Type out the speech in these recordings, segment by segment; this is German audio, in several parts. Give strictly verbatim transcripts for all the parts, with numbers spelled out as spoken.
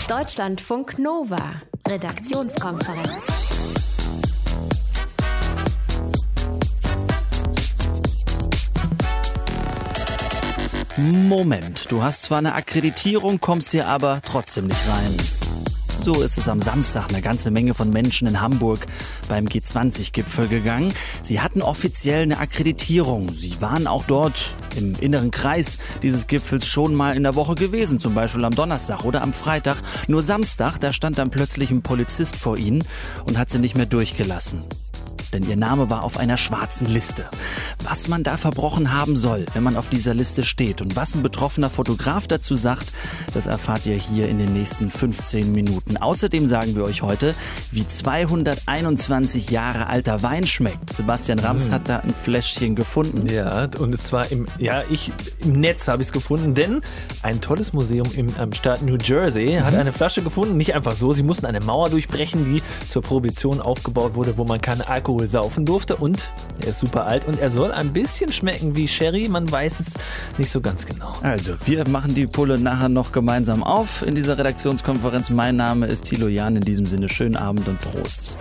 Deutschlandfunk Nova, Redaktionskonferenz. Moment, du hast zwar eine Akkreditierung, kommst hier aber trotzdem nicht rein. So ist es am Samstag eine ganze Menge von Menschen in Hamburg beim G zwanzig Gipfel gegangen. Sie hatten offiziell eine Akkreditierung. Sie waren auch dort im inneren Kreis dieses Gipfels schon mal in der Woche gewesen, zum Beispiel am Donnerstag oder am Freitag. Nur Samstag, da stand dann plötzlich ein Polizist vor ihnen und hat sie nicht mehr durchgelassen. Denn ihr Name war auf einer schwarzen Liste. Was man da verbrochen haben soll, wenn man auf dieser Liste steht und was ein betroffener Fotograf dazu sagt, das erfahrt ihr hier in den nächsten fünfzehn Minuten. Außerdem sagen wir euch heute, wie zweihunderteinundzwanzig Jahre alter Wein schmeckt. Sebastian Rams mhm. hat da ein Fläschchen gefunden. Ja, und es war im, ja, ich, im Netz habe ich es gefunden, denn ein tolles Museum im, im Staat New Jersey mhm. hat eine Flasche gefunden. Nicht einfach so, sie mussten eine Mauer durchbrechen, die zur Prohibition aufgebaut wurde, wo man keinen Alkohol saufen durfte, und er ist super alt und er soll ein bisschen schmecken wie Sherry, man weiß es nicht so ganz genau. Also, wir machen die Pulle nachher noch gemeinsam auf in dieser Redaktionskonferenz. Mein Name ist Thilo Jahn, in diesem Sinne schönen Abend und Prost.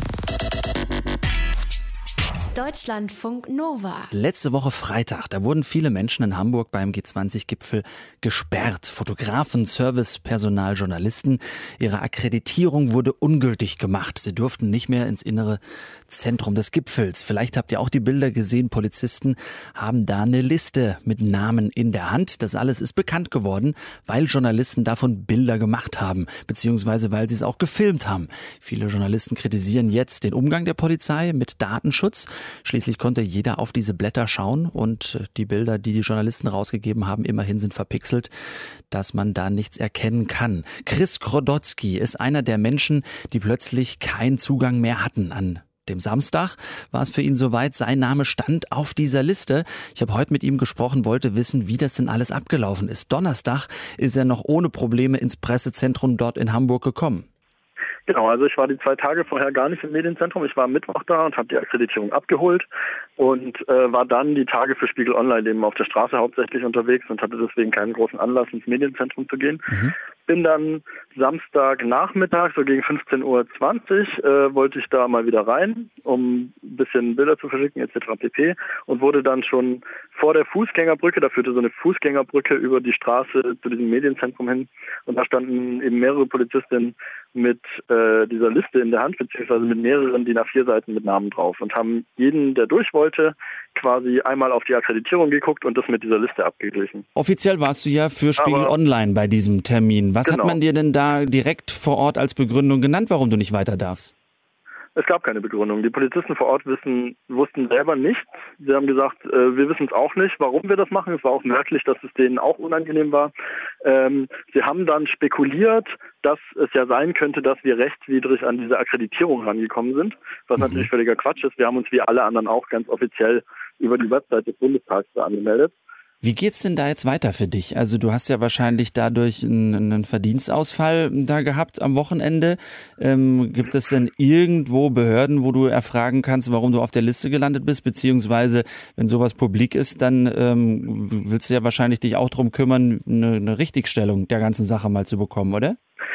Deutschlandfunk Nova. Letzte Woche Freitag, da wurden viele Menschen in Hamburg beim G zwanzig Gipfel gesperrt. Fotografen, Servicepersonal, Journalisten. Ihre Akkreditierung wurde ungültig gemacht. Sie durften nicht mehr ins innere Zentrum des Gipfels. Vielleicht habt ihr auch die Bilder gesehen. Polizisten haben da eine Liste mit Namen in der Hand. Das alles ist bekannt geworden, weil Journalisten davon Bilder gemacht haben, beziehungsweise weil sie es auch gefilmt haben. Viele Journalisten kritisieren jetzt den Umgang der Polizei mit Datenschutz. Schließlich konnte jeder auf diese Blätter schauen und die Bilder, die die Journalisten rausgegeben haben, immerhin sind verpixelt, dass man da nichts erkennen kann. Chris Grodotzky ist einer der Menschen, die plötzlich keinen Zugang mehr hatten. An dem Samstag war es für ihn soweit, sein Name stand auf dieser Liste. Ich habe heute mit ihm gesprochen, wollte wissen, wie das denn alles abgelaufen ist. Donnerstag ist er noch ohne Probleme ins Pressezentrum dort in Hamburg gekommen. Genau, also ich war die zwei Tage vorher gar nicht im Medienzentrum. Ich war am Mittwoch da und habe die Akkreditierung abgeholt und äh, war dann die Tage für Spiegel Online eben auf der Straße hauptsächlich unterwegs und hatte deswegen keinen großen Anlass, ins Medienzentrum zu gehen. Mhm. Bin dann Samstagnachmittag, so gegen fünfzehn Uhr zwanzig, äh, wollte ich da mal wieder rein, um ein bisschen Bilder zu verschicken et cetera pp. Und wurde dann schon vor der Fußgängerbrücke, da führte so eine Fußgängerbrücke über die Straße zu diesem Medienzentrum hin. Und da standen eben mehrere Polizistinnen mit äh, dieser Liste in der Hand, beziehungsweise mit mehreren D I N A vier Seiten mit Namen drauf und haben jeden, der durch wollte, quasi einmal auf die Akkreditierung geguckt und das mit dieser Liste abgeglichen. Offiziell warst du ja für Spiegel Aber, Online bei diesem Termin. Was genau. hat man dir denn da direkt vor Ort als Begründung genannt, warum du nicht weiter darfst? Es gab keine Begründung. Die Polizisten vor Ort wissen, wussten selber nichts. Sie haben gesagt, äh, wir wissen es auch nicht, warum wir das machen. Es war auch merklich, dass es denen auch unangenehm war. Ähm, sie haben dann spekuliert, dass es ja sein könnte, dass wir rechtswidrig an diese Akkreditierung rangekommen sind, was mhm. natürlich völliger Quatsch ist. Wir haben uns wie alle anderen auch ganz offiziell über die Website des Bundestags angemeldet. Wie geht's denn da jetzt weiter für dich? Also du hast ja wahrscheinlich dadurch einen, einen Verdienstausfall da gehabt am Wochenende. Ähm, gibt es denn irgendwo Behörden, wo du erfragen kannst, warum du auf der Liste gelandet bist? Beziehungsweise, wenn sowas publik ist, dann ähm, willst du ja wahrscheinlich dich auch drum kümmern, eine, eine Richtigstellung der ganzen Sache mal zu bekommen, oder?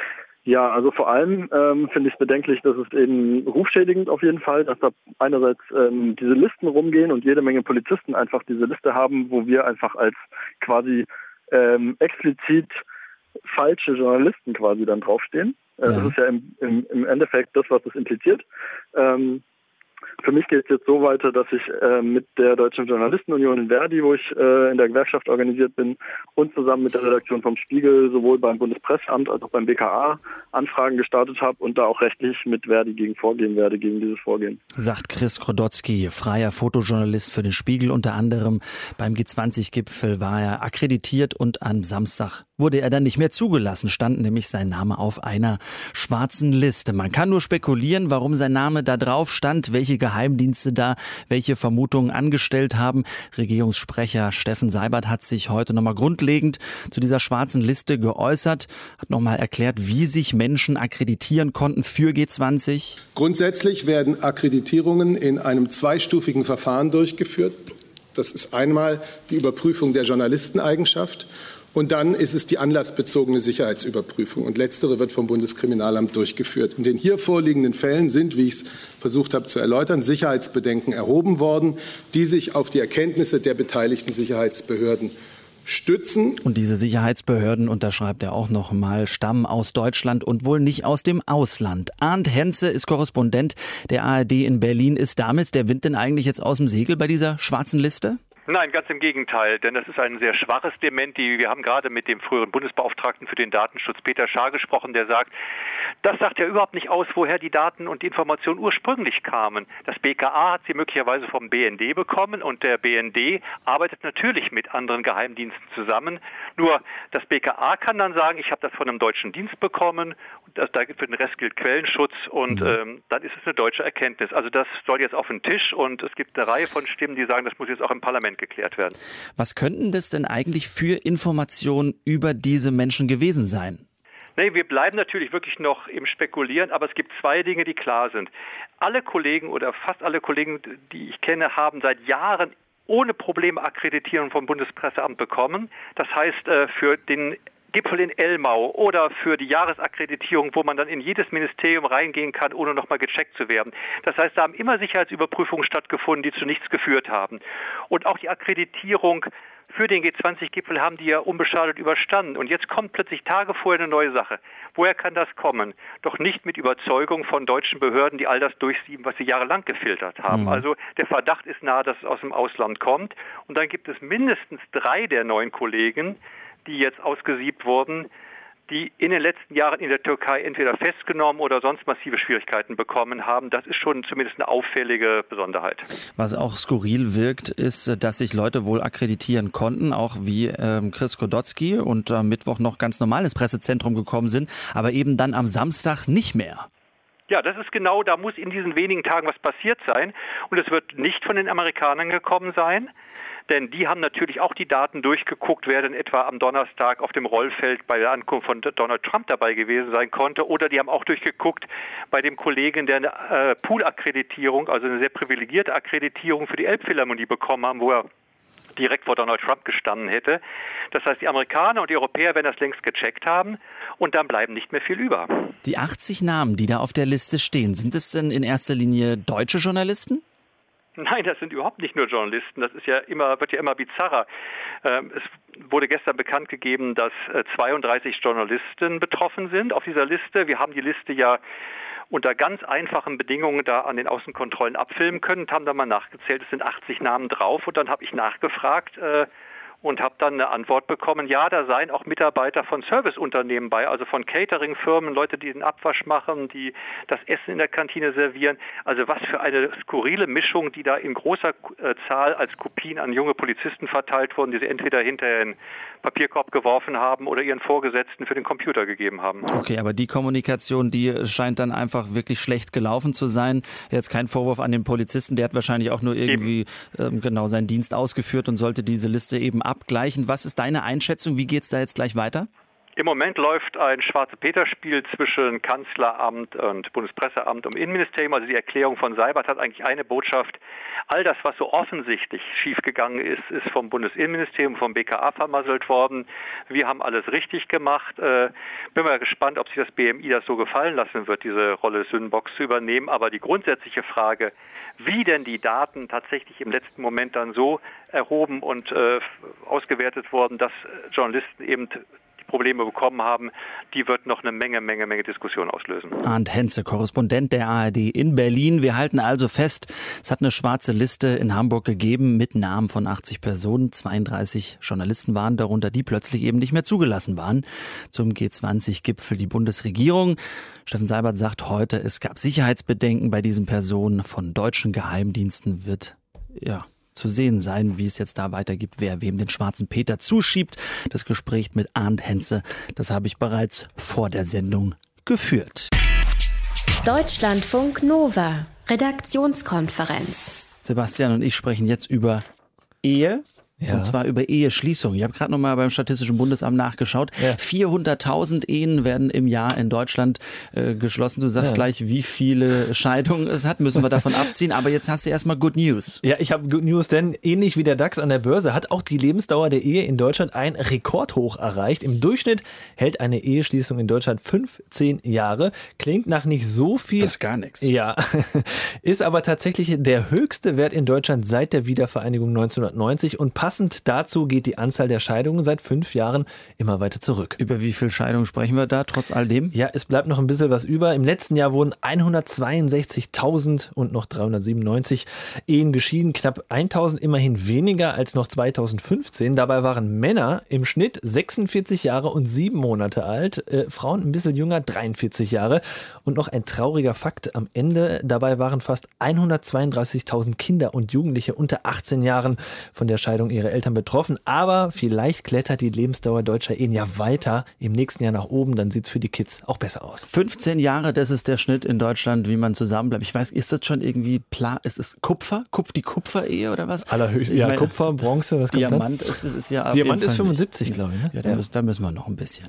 Ja, also vor allem ähm, finde ich es bedenklich, dass es eben rufschädigend auf jeden Fall, dass da einerseits ähm, diese Listen rumgehen und jede Menge Polizisten einfach diese Liste haben, wo wir einfach als quasi ähm, explizit falsche Journalisten quasi dann draufstehen. Äh, ja. Das ist ja im, im, im Endeffekt das, was das impliziert. Ähm, Für mich geht es jetzt so weiter, dass ich äh, mit der Deutschen Journalistenunion in Verdi, wo ich äh, in der Gewerkschaft organisiert bin, und zusammen mit der Redaktion vom Spiegel sowohl beim Bundespresseamt als auch beim B K A Anfragen gestartet habe und da auch rechtlich mit Verdi gegen vorgehen werde, gegen dieses Vorgehen. Sagt Chris Grodotzky, freier Fotojournalist für den Spiegel unter anderem. Beim G zwanzig Gipfel war er akkreditiert und am Samstag wurde er dann nicht mehr zugelassen, stand nämlich sein Name auf einer schwarzen Liste. Man kann nur spekulieren, warum sein Name da drauf stand, welche Geheimdienste da welche Vermutungen angestellt haben. Regierungssprecher Steffen Seibert hat sich heute nochmal grundlegend zu dieser schwarzen Liste geäußert, hat nochmal erklärt, wie sich Menschen akkreditieren konnten für G zwanzig. Grundsätzlich werden Akkreditierungen in einem zweistufigen Verfahren durchgeführt. Das ist einmal die Überprüfung der Journalisteneigenschaft Und dann ist es die anlassbezogene Sicherheitsüberprüfung. Und letztere wird vom Bundeskriminalamt durchgeführt. In den hier vorliegenden Fällen sind, wie ich es versucht habe zu erläutern, Sicherheitsbedenken erhoben worden, die sich auf die Erkenntnisse der beteiligten Sicherheitsbehörden stützen. Und diese Sicherheitsbehörden, unterschreibt er auch noch mal, stammen aus Deutschland und wohl nicht aus dem Ausland. Arndt Henze ist Korrespondent der A R D in Berlin. Ist damit der Wind denn eigentlich jetzt aus dem Segel bei dieser schwarzen Liste? Nein, ganz im Gegenteil, denn das ist ein sehr schwaches Dementi. Wir haben gerade mit dem früheren Bundesbeauftragten für den Datenschutz, Peter Schaar, gesprochen, der sagt, das sagt ja überhaupt nicht aus, woher die Daten und die Informationen ursprünglich kamen. Das B K A hat sie möglicherweise vom B N D bekommen und der B N D arbeitet natürlich mit anderen Geheimdiensten zusammen. Nur das B K A kann dann sagen, ich habe das von einem deutschen Dienst bekommen, das, da für den Rest gilt Quellenschutz und ähm, dann ist es eine deutsche Erkenntnis. Also das soll jetzt auf den Tisch und es gibt eine Reihe von Stimmen, die sagen, das muss jetzt auch im Parlament geklärt werden. Was könnten das denn eigentlich für Informationen über diese Menschen gewesen sein? Nee, wir bleiben natürlich wirklich noch im Spekulieren, aber es gibt zwei Dinge, die klar sind. Alle Kollegen oder fast alle Kollegen, die ich kenne, haben seit Jahren ohne Probleme Akkreditierung vom Bundespresseamt bekommen. Das heißt, für den Gipfel in Elmau oder für die Jahresakkreditierung, wo man dann in jedes Ministerium reingehen kann, ohne nochmal gecheckt zu werden. Das heißt, da haben immer Sicherheitsüberprüfungen stattgefunden, die zu nichts geführt haben. Und auch die Akkreditierung für den G zwanzig Gipfel haben die ja unbeschadet überstanden. Und jetzt kommt plötzlich Tage vorher eine neue Sache. Woher kann das kommen? Doch nicht mit Überzeugung von deutschen Behörden, die all das durchsieben, was sie jahrelang gefiltert haben. Mhm. Also der Verdacht ist nahe, dass es aus dem Ausland kommt. Und dann gibt es mindestens drei der neuen Kollegen, die jetzt ausgesiebt wurden, die in den letzten Jahren in der Türkei entweder festgenommen oder sonst massive Schwierigkeiten bekommen haben. Das ist schon zumindest eine auffällige Besonderheit. Was auch skurril wirkt, ist, dass sich Leute wohl akkreditieren konnten, auch wie ähm, Chris Kodotzky und am Mittwoch noch ganz normal ins Pressezentrum gekommen sind, aber eben dann am Samstag nicht mehr. Ja, das ist genau, da muss in diesen wenigen Tagen was passiert sein und es wird nicht von den Amerikanern gekommen sein. Denn die haben natürlich auch die Daten durchgeguckt, wer denn etwa am Donnerstag auf dem Rollfeld bei der Ankunft von Donald Trump dabei gewesen sein konnte. Oder die haben auch durchgeguckt bei dem Kollegen, der eine äh, Pool-Akkreditierung, also eine sehr privilegierte Akkreditierung für die Elbphilharmonie bekommen haben, wo er direkt vor Donald Trump gestanden hätte. Das heißt, die Amerikaner und die Europäer werden das längst gecheckt haben und dann bleiben nicht mehr viel über. Die achtzig Namen, die da auf der Liste stehen, sind es denn in erster Linie deutsche Journalisten? Nein, das sind überhaupt nicht nur Journalisten. Das ist ja immer, wird ja immer bizarrer. Es wurde gestern bekannt gegeben, dass zweiunddreißig Journalisten betroffen sind auf dieser Liste. Wir haben die Liste ja unter ganz einfachen Bedingungen da an den Außenkontrollen abfilmen können und haben dann mal nachgezählt. Es sind achtzig Namen drauf und dann habe ich nachgefragt äh, und habe dann eine Antwort bekommen, ja, da seien auch Mitarbeiter von Serviceunternehmen bei, also von Cateringfirmen, Leute, die den Abwasch machen, die das Essen in der Kantine servieren. Also was für eine skurrile Mischung, die da in großer äh, Zahl als Kopien an junge Polizisten verteilt wurden, die sie entweder hinterher in den Papierkorb geworfen haben oder ihren Vorgesetzten für den Computer gegeben haben. Okay, aber die Kommunikation, die scheint dann einfach wirklich schlecht gelaufen zu sein. Jetzt kein Vorwurf an den Polizisten, der hat wahrscheinlich auch nur irgendwie ähm, genau seinen Dienst ausgeführt und sollte diese Liste eben abgleichen. Was ist deine Einschätzung? Wie geht's da jetzt gleich weiter? Im Moment läuft ein Schwarze-Peter-Spiel zwischen Kanzleramt und Bundespresseamt und Innenministerium. Also die Erklärung von Seibert hat eigentlich eine Botschaft. All das, was so offensichtlich schiefgegangen ist, ist vom Bundesinnenministerium, vom B K A vermasselt worden. Wir haben alles richtig gemacht. Äh, bin mal gespannt, ob sich das B M I das so gefallen lassen wird, diese Rolle Sündenbock zu übernehmen. Aber die grundsätzliche Frage, wie denn die Daten tatsächlich im letzten Moment dann so erhoben und äh, ausgewertet wurden, dass Journalisten eben Probleme bekommen haben, die wird noch eine Menge, Menge, Menge Diskussion auslösen. Arndt Henze, Korrespondent der A R D in Berlin. Wir halten also fest, es hat eine schwarze Liste in Hamburg gegeben mit Namen von achtzig Personen. zweiunddreißig Journalisten waren darunter, die plötzlich eben nicht mehr zugelassen waren zum G zwanzig Gipfel. Die Bundesregierung, Steffen Seibert sagt heute, es gab Sicherheitsbedenken bei diesen Personen. Von deutschen Geheimdiensten wird, ja, zu sehen sein, wie es jetzt da weitergeht, wer wem den schwarzen Peter zuschiebt. Das Gespräch mit Arndt Henze, das habe ich bereits vor der Sendung geführt. Deutschlandfunk Nova, Redaktionskonferenz. Sebastian und ich sprechen jetzt über Ehe. Ja. Und zwar über Eheschließung. Ich habe gerade noch mal beim Statistischen Bundesamt nachgeschaut. Ja. vierhunderttausend Ehen werden im Jahr in Deutschland äh, geschlossen. Du sagst ja. gleich, wie viele Scheidungen es hat, müssen wir davon abziehen. Aber jetzt hast du erstmal Good News. Ja, ich habe Good News, denn ähnlich wie der DAX an der Börse hat auch die Lebensdauer der Ehe in Deutschland ein Rekordhoch erreicht. Im Durchschnitt hält eine Eheschließung in Deutschland fünfzehn Jahre. Klingt nach nicht so viel. Das ist gar nichts. Ja, ist aber tatsächlich der höchste Wert in Deutschland seit der Wiedervereinigung neunzehnhundertneunzig und passt Passend dazu geht die Anzahl der Scheidungen seit fünf Jahren immer weiter zurück. Über wie viele Scheidungen sprechen wir da trotz all dem? Ja, es bleibt noch ein bisschen was über. Im letzten Jahr wurden hundertzweiundsechzigtausend und noch dreihundertsiebenundneunzig Ehen geschieden. Knapp tausend immerhin weniger als noch zweitausendfünfzehn. Dabei waren Männer im Schnitt sechsundvierzig Jahre und sieben Monate alt. Äh, Frauen ein bisschen jünger, dreiundvierzig Jahre. Und noch ein trauriger Fakt am Ende. Dabei waren fast hundertzweiunddreißigtausend Kinder und Jugendliche unter achtzehn Jahren von der Scheidung ihrer Eltern betroffen, aber vielleicht klettert die Lebensdauer deutscher Ehen ja weiter im nächsten Jahr nach oben, dann sieht es für die Kids auch besser aus. fünfzehn Jahre, das ist der Schnitt in Deutschland, wie man zusammenbleibt. Ich weiß, ist das schon irgendwie, Pla ist es Kupfer? Kupf, die Kupferehe oder was? Allerhöchstens, ja, meine, Kupfer, Bronze, was kommt Diamant ist, ist, ist ja Diamant ist fünfundsiebzig, glaube ich. Ne? Ja, da, ja. Müssen, da müssen wir noch ein bisschen.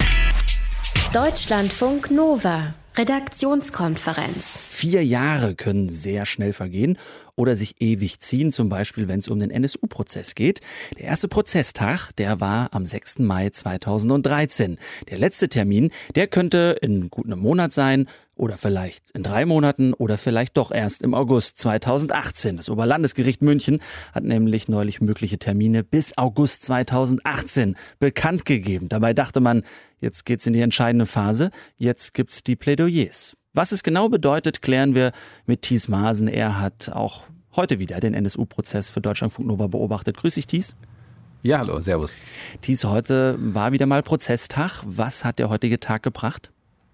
Deutschlandfunk Nova, Redaktionskonferenz. Vier Jahre können sehr schnell vergehen oder sich ewig ziehen, zum Beispiel, wenn es um den N S U-Prozess geht. Der erste Prozesstag, der war am sechsten Mai zweitausenddreizehn. Der letzte Termin, der könnte in gut einem Monat sein oder vielleicht in drei Monaten oder vielleicht doch erst im August zweitausendachtzehn. Das Oberlandesgericht München hat nämlich neulich mögliche Termine bis August zweitausendachtzehn bekannt gegeben. Dabei dachte man, jetzt geht's in die entscheidende Phase, jetzt gibt's die Plädoyers. Was es genau bedeutet, klären wir mit Thies Maaßen. Er hat auch heute wieder den N S U-Prozess für Deutschlandfunk Nova beobachtet. Grüß dich, Thies. Ja, hallo, servus. Thies, heute war wieder mal Prozesstag. Was hat der heutige Tag gebracht?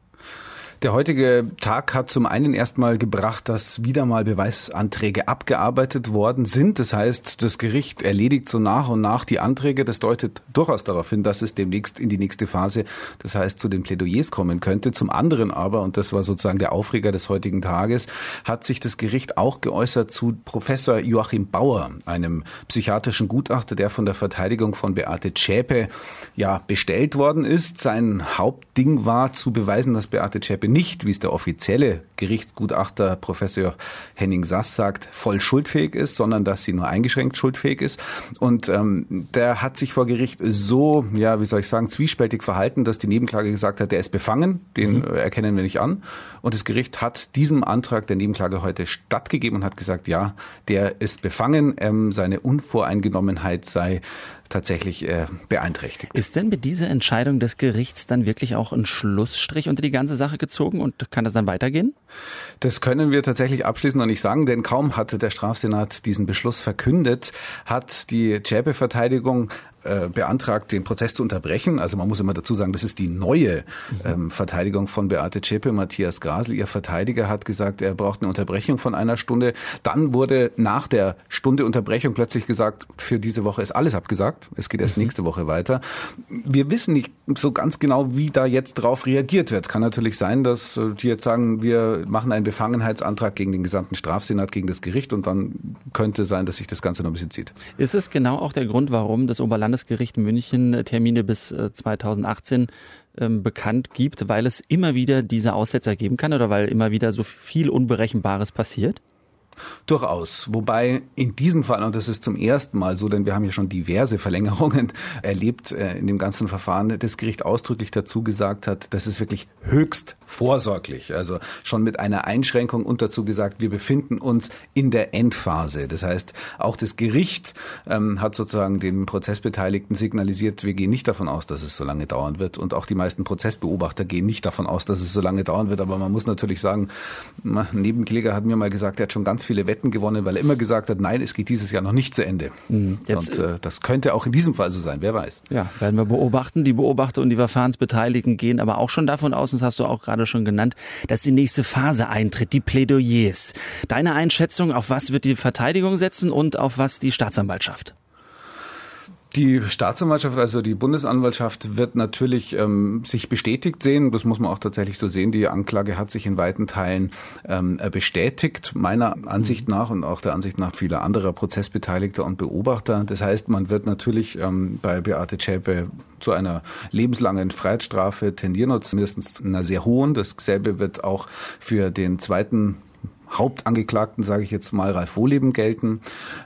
Der heutige Tag hat zum einen erstmal gebracht, dass wieder mal Beweisanträge abgearbeitet worden sind. Das heißt, das Gericht erledigt so nach und nach die Anträge. Das deutet durchaus darauf hin, dass es demnächst in die nächste Phase, das heißt zu den Plädoyers kommen könnte. Zum anderen aber, und das war sozusagen der Aufreger des heutigen Tages, hat sich das Gericht auch geäußert zu Professor Joachim Bauer, einem psychiatrischen Gutachter, der von der Verteidigung von Beate Zschäpe ja bestellt worden ist. Sein Hauptding war zu beweisen, dass Beate Zschäpe nicht, wie es der offizielle Gerichtsgutachter Professor Henning Sass sagt, voll schuldfähig ist, sondern dass sie nur eingeschränkt schuldfähig ist. Und ähm, der hat sich vor Gericht so, ja, wie soll ich sagen, zwiespältig verhalten, dass die Nebenklage gesagt hat, der ist befangen, den mhm. erkennen wir nicht an. Und das Gericht hat diesem Antrag der Nebenklage heute stattgegeben und hat gesagt, ja, der ist befangen, ähm, seine Unvoreingenommenheit sei tatsächlich äh, beeinträchtigt. Ist denn mit dieser Entscheidung des Gerichts dann wirklich auch ein Schlussstrich unter die ganze Sache gezogen und kann das dann weitergehen? Das können wir tatsächlich abschließend noch nicht sagen, denn kaum hatte der Strafsenat diesen Beschluss verkündet, hat die Zschäpe-Verteidigung beantragt, den Prozess zu unterbrechen. Also man muss immer dazu sagen, das ist die neue ähm, Verteidigung von Beate Zschäpe. Matthias Grasl, ihr Verteidiger, hat gesagt, er braucht eine Unterbrechung von einer Stunde. Dann wurde nach der Stunde Unterbrechung plötzlich gesagt, für diese Woche ist alles abgesagt. Es geht erst mhm. nächste Woche weiter. Wir wissen nicht so ganz genau, wie da jetzt drauf reagiert wird. Kann natürlich sein, dass die jetzt sagen, wir machen einen Befangenheitsantrag gegen den gesamten Strafsenat, gegen das Gericht, und dann könnte sein, dass sich das Ganze noch ein bisschen zieht. Ist es genau auch der Grund, warum das Oberlandesgericht Landesgericht München Termine bis zweitausendachtzehn ähm, bekannt gibt, weil es immer wieder diese Aussetzer geben kann oder weil immer wieder so viel Unberechenbares passiert? Durchaus. Wobei in diesem Fall, und das ist zum ersten Mal so, denn wir haben ja schon diverse Verlängerungen erlebt äh, in dem ganzen Verfahren, das Gericht ausdrücklich dazu gesagt hat, das ist wirklich höchst vorsorglich. Also schon mit einer Einschränkung und dazu gesagt, wir befinden uns in der Endphase. Das heißt, auch das Gericht ähm, hat sozusagen den Prozessbeteiligten signalisiert, wir gehen nicht davon aus, dass es so lange dauern wird. Und auch die meisten Prozessbeobachter gehen nicht davon aus, dass es so lange dauern wird. Aber man muss natürlich sagen, ein Nebenkläger hat mir mal gesagt, er hat schon ganz viele Wetten gewonnen, weil er immer gesagt hat, nein, es geht dieses Jahr noch nicht zu Ende. Jetzt, und äh, das könnte auch in diesem Fall so sein, wer weiß. Ja, werden wir beobachten. Die Beobachter und die Verfahrensbeteiligten gehen aber auch schon davon aus, das hast du auch gerade schon genannt, dass die nächste Phase eintritt, die Plädoyers. Deine Einschätzung, auf was wird die Verteidigung setzen und auf was die Staatsanwaltschaft? Die Staatsanwaltschaft, also die Bundesanwaltschaft, wird natürlich ähm, sich bestätigt sehen. Das muss man auch tatsächlich so sehen. Die Anklage hat sich in weiten Teilen ähm, bestätigt, meiner Ansicht nach und auch der Ansicht nach vieler anderer Prozessbeteiligter und Beobachter. Das heißt, man wird natürlich ähm, bei Beate Zschäpe zu einer lebenslangen Freiheitsstrafe tendieren, oder zumindest einer sehr hohen. Dasselbe wird auch für den zweiten Hauptangeklagten, sage ich jetzt mal, Ralf Wohleben gelten.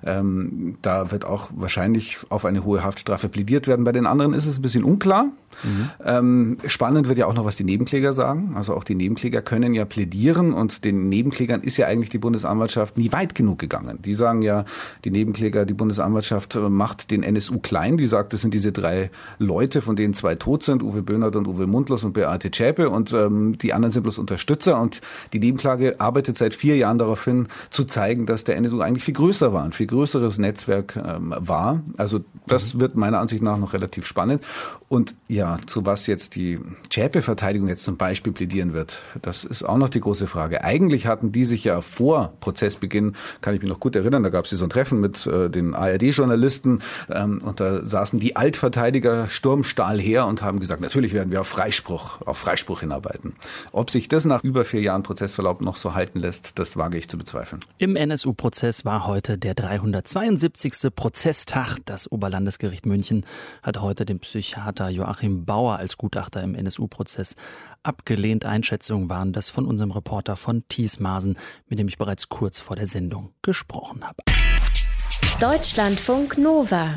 Ähm, da wird auch wahrscheinlich auf eine hohe Haftstrafe plädiert werden. Bei den anderen ist es ein bisschen unklar. Mhm. Ähm, spannend wird ja auch noch, was die Nebenkläger sagen. Also auch die Nebenkläger können ja plädieren und den Nebenklägern ist ja eigentlich die Bundesanwaltschaft nie weit genug gegangen. Die sagen ja, die Nebenkläger, die Bundesanwaltschaft macht den N S U klein. Die sagt, das sind diese drei Leute, von denen zwei tot sind, Uwe Böhnert und Uwe Mundlos und Beate Zschäpe und ähm, die anderen sind bloß Unterstützer und die Nebenklage arbeitet seit vier Jahren darauf hin, zu zeigen, dass der N S U eigentlich viel größer war, ein viel größeres Netzwerk ähm, war. Also das mhm. wird meiner Ansicht nach noch relativ spannend. Und ja, zu was jetzt die Zschäpe-Verteidigung jetzt zum Beispiel plädieren wird, das ist auch noch die große Frage. Eigentlich hatten die sich ja vor Prozessbeginn, kann ich mich noch gut erinnern, da gab es hier so ein Treffen mit äh, den A R D-Journalisten ähm, und da saßen die Altverteidiger Sturmstahl her und haben gesagt, natürlich werden wir auf Freispruch, auf Freispruch hinarbeiten. Ob sich das nach über vier Jahren Prozessverlauf noch so halten lässt, das wage ich zu bezweifeln. Im N S U-Prozess war heute der dreihundertzweiundsiebzigste Prozesstag. Das Oberlandesgericht München hat heute den Psychiater Joachim Bauer als Gutachter im N S U-Prozess abgelehnt. Einschätzungen waren das von unserem Reporter von Thies Maaßen, mit dem ich bereits kurz vor der Sendung gesprochen habe. Deutschlandfunk Nova.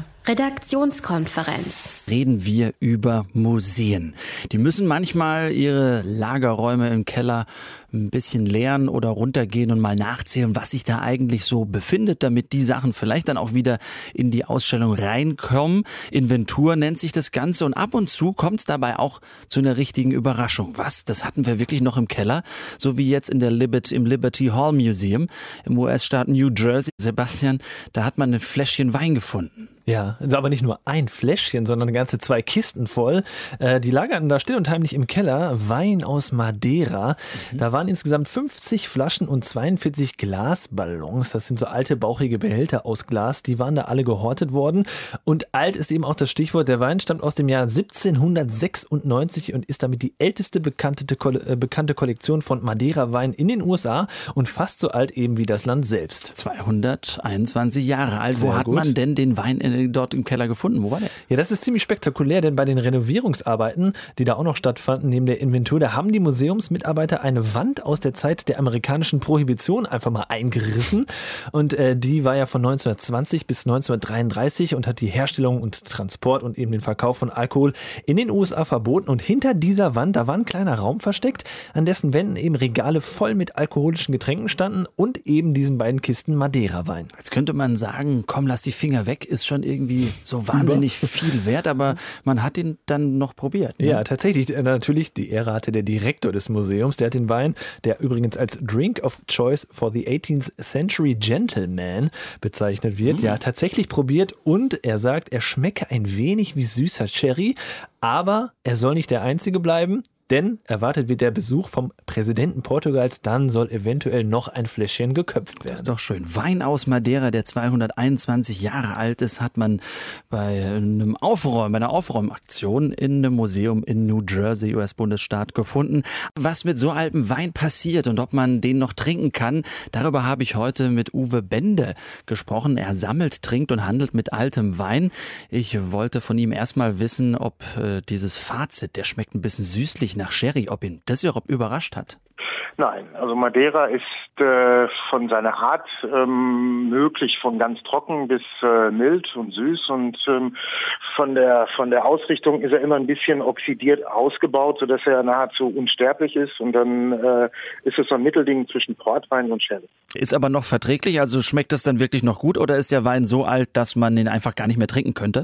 Redaktionskonferenz. Reden wir über Museen. Die müssen manchmal ihre Lagerräume im Keller ein bisschen leeren oder runtergehen und mal nachzählen, was sich da eigentlich so befindet, damit die Sachen vielleicht dann auch wieder in die Ausstellung reinkommen. Inventur nennt sich das Ganze und ab und zu kommt es dabei auch zu einer richtigen Überraschung. Was? Das hatten wir wirklich noch im Keller? So wie jetzt in der Liberty, im Liberty Hall Museum im U S-Staat New Jersey. Sebastian, da hat man ein Fläschchen Wein gefunden. Ja, aber nicht nur ein Fläschchen, sondern ganze zwei Kisten voll. Äh, die lagerten da still und heimlich im Keller. Wein aus Madeira. Mhm. Da waren insgesamt fünfzig Flaschen und zweiundvierzig Glasballons. Das sind so alte, bauchige Behälter aus Glas. Die waren da alle gehortet worden. Und alt ist eben auch das Stichwort. Der Wein stammt aus dem Jahr siebzehnhundertsechsundneunzig und ist damit die älteste bekannte, äh, bekannte Kollektion von Madeira-Wein in den U S A und fast so alt eben wie das Land selbst. zweihunderteinundzwanzig Jahre alt. Wo Sehr hat gut. man denn den Wein in dort im Keller gefunden? Wo war der? Ja, das ist ziemlich spektakulär, denn bei den Renovierungsarbeiten, die da auch noch stattfanden, neben der Inventur, da haben die Museumsmitarbeiter eine Wand aus der Zeit der amerikanischen Prohibition einfach mal eingerissen. Und äh, die war ja von neunzehnhundertzwanzig bis neunzehnhundertdreiunddreißig und hat die Herstellung und Transport und eben den Verkauf von Alkohol in den U S A verboten. Und hinter dieser Wand, da war ein kleiner Raum versteckt, an dessen Wänden eben Regale voll mit alkoholischen Getränken standen und eben diesen beiden Kisten Madeira-Wein. Jetzt könnte man sagen, komm, lass die Finger weg, ist schon irgendwie so wahnsinnig Über. viel wert, aber man hat ihn dann noch probiert. Ne? Ja, tatsächlich. Natürlich, die Ehre hatte der Direktor des Museums. Der hat den Wein, der übrigens als Drink of Choice for the eighteenth Century Gentleman bezeichnet wird, mhm. ja tatsächlich probiert und er sagt, er schmecke ein wenig wie süßer Sherry, aber er soll nicht der Einzige bleiben. Denn erwartet wird der Besuch vom Präsidenten Portugals, dann soll eventuell noch ein Fläschchen geköpft werden. Das ist doch schön. Wein aus Madeira, der zweihunderteinundzwanzig Jahre alt ist, hat man bei einem Aufräumen, bei einer Aufräumaktion in einem Museum in New Jersey, U S-Bundesstaat, gefunden. Was mit so altem Wein passiert und ob man den noch trinken kann, darüber habe ich heute mit Uwe Bende gesprochen. Er sammelt, trinkt und handelt mit altem Wein. Ich wollte von ihm erstmal wissen, ob äh, dieses Fazit, der schmeckt ein bisschen süßlich nach Sherry, ob ihn das überhaupt überrascht hat. Nein, also Madeira ist äh, von seiner Art ähm, möglich von ganz trocken bis äh, mild und süß und ähm, von der von der Ausrichtung ist er immer ein bisschen oxidiert ausgebaut, sodass er nahezu unsterblich ist und dann äh, ist es so ein Mittelding zwischen Portwein und Sherry. Ist aber noch verträglich, also schmeckt das dann wirklich noch gut oder ist der Wein so alt, dass man ihn einfach gar nicht mehr trinken könnte?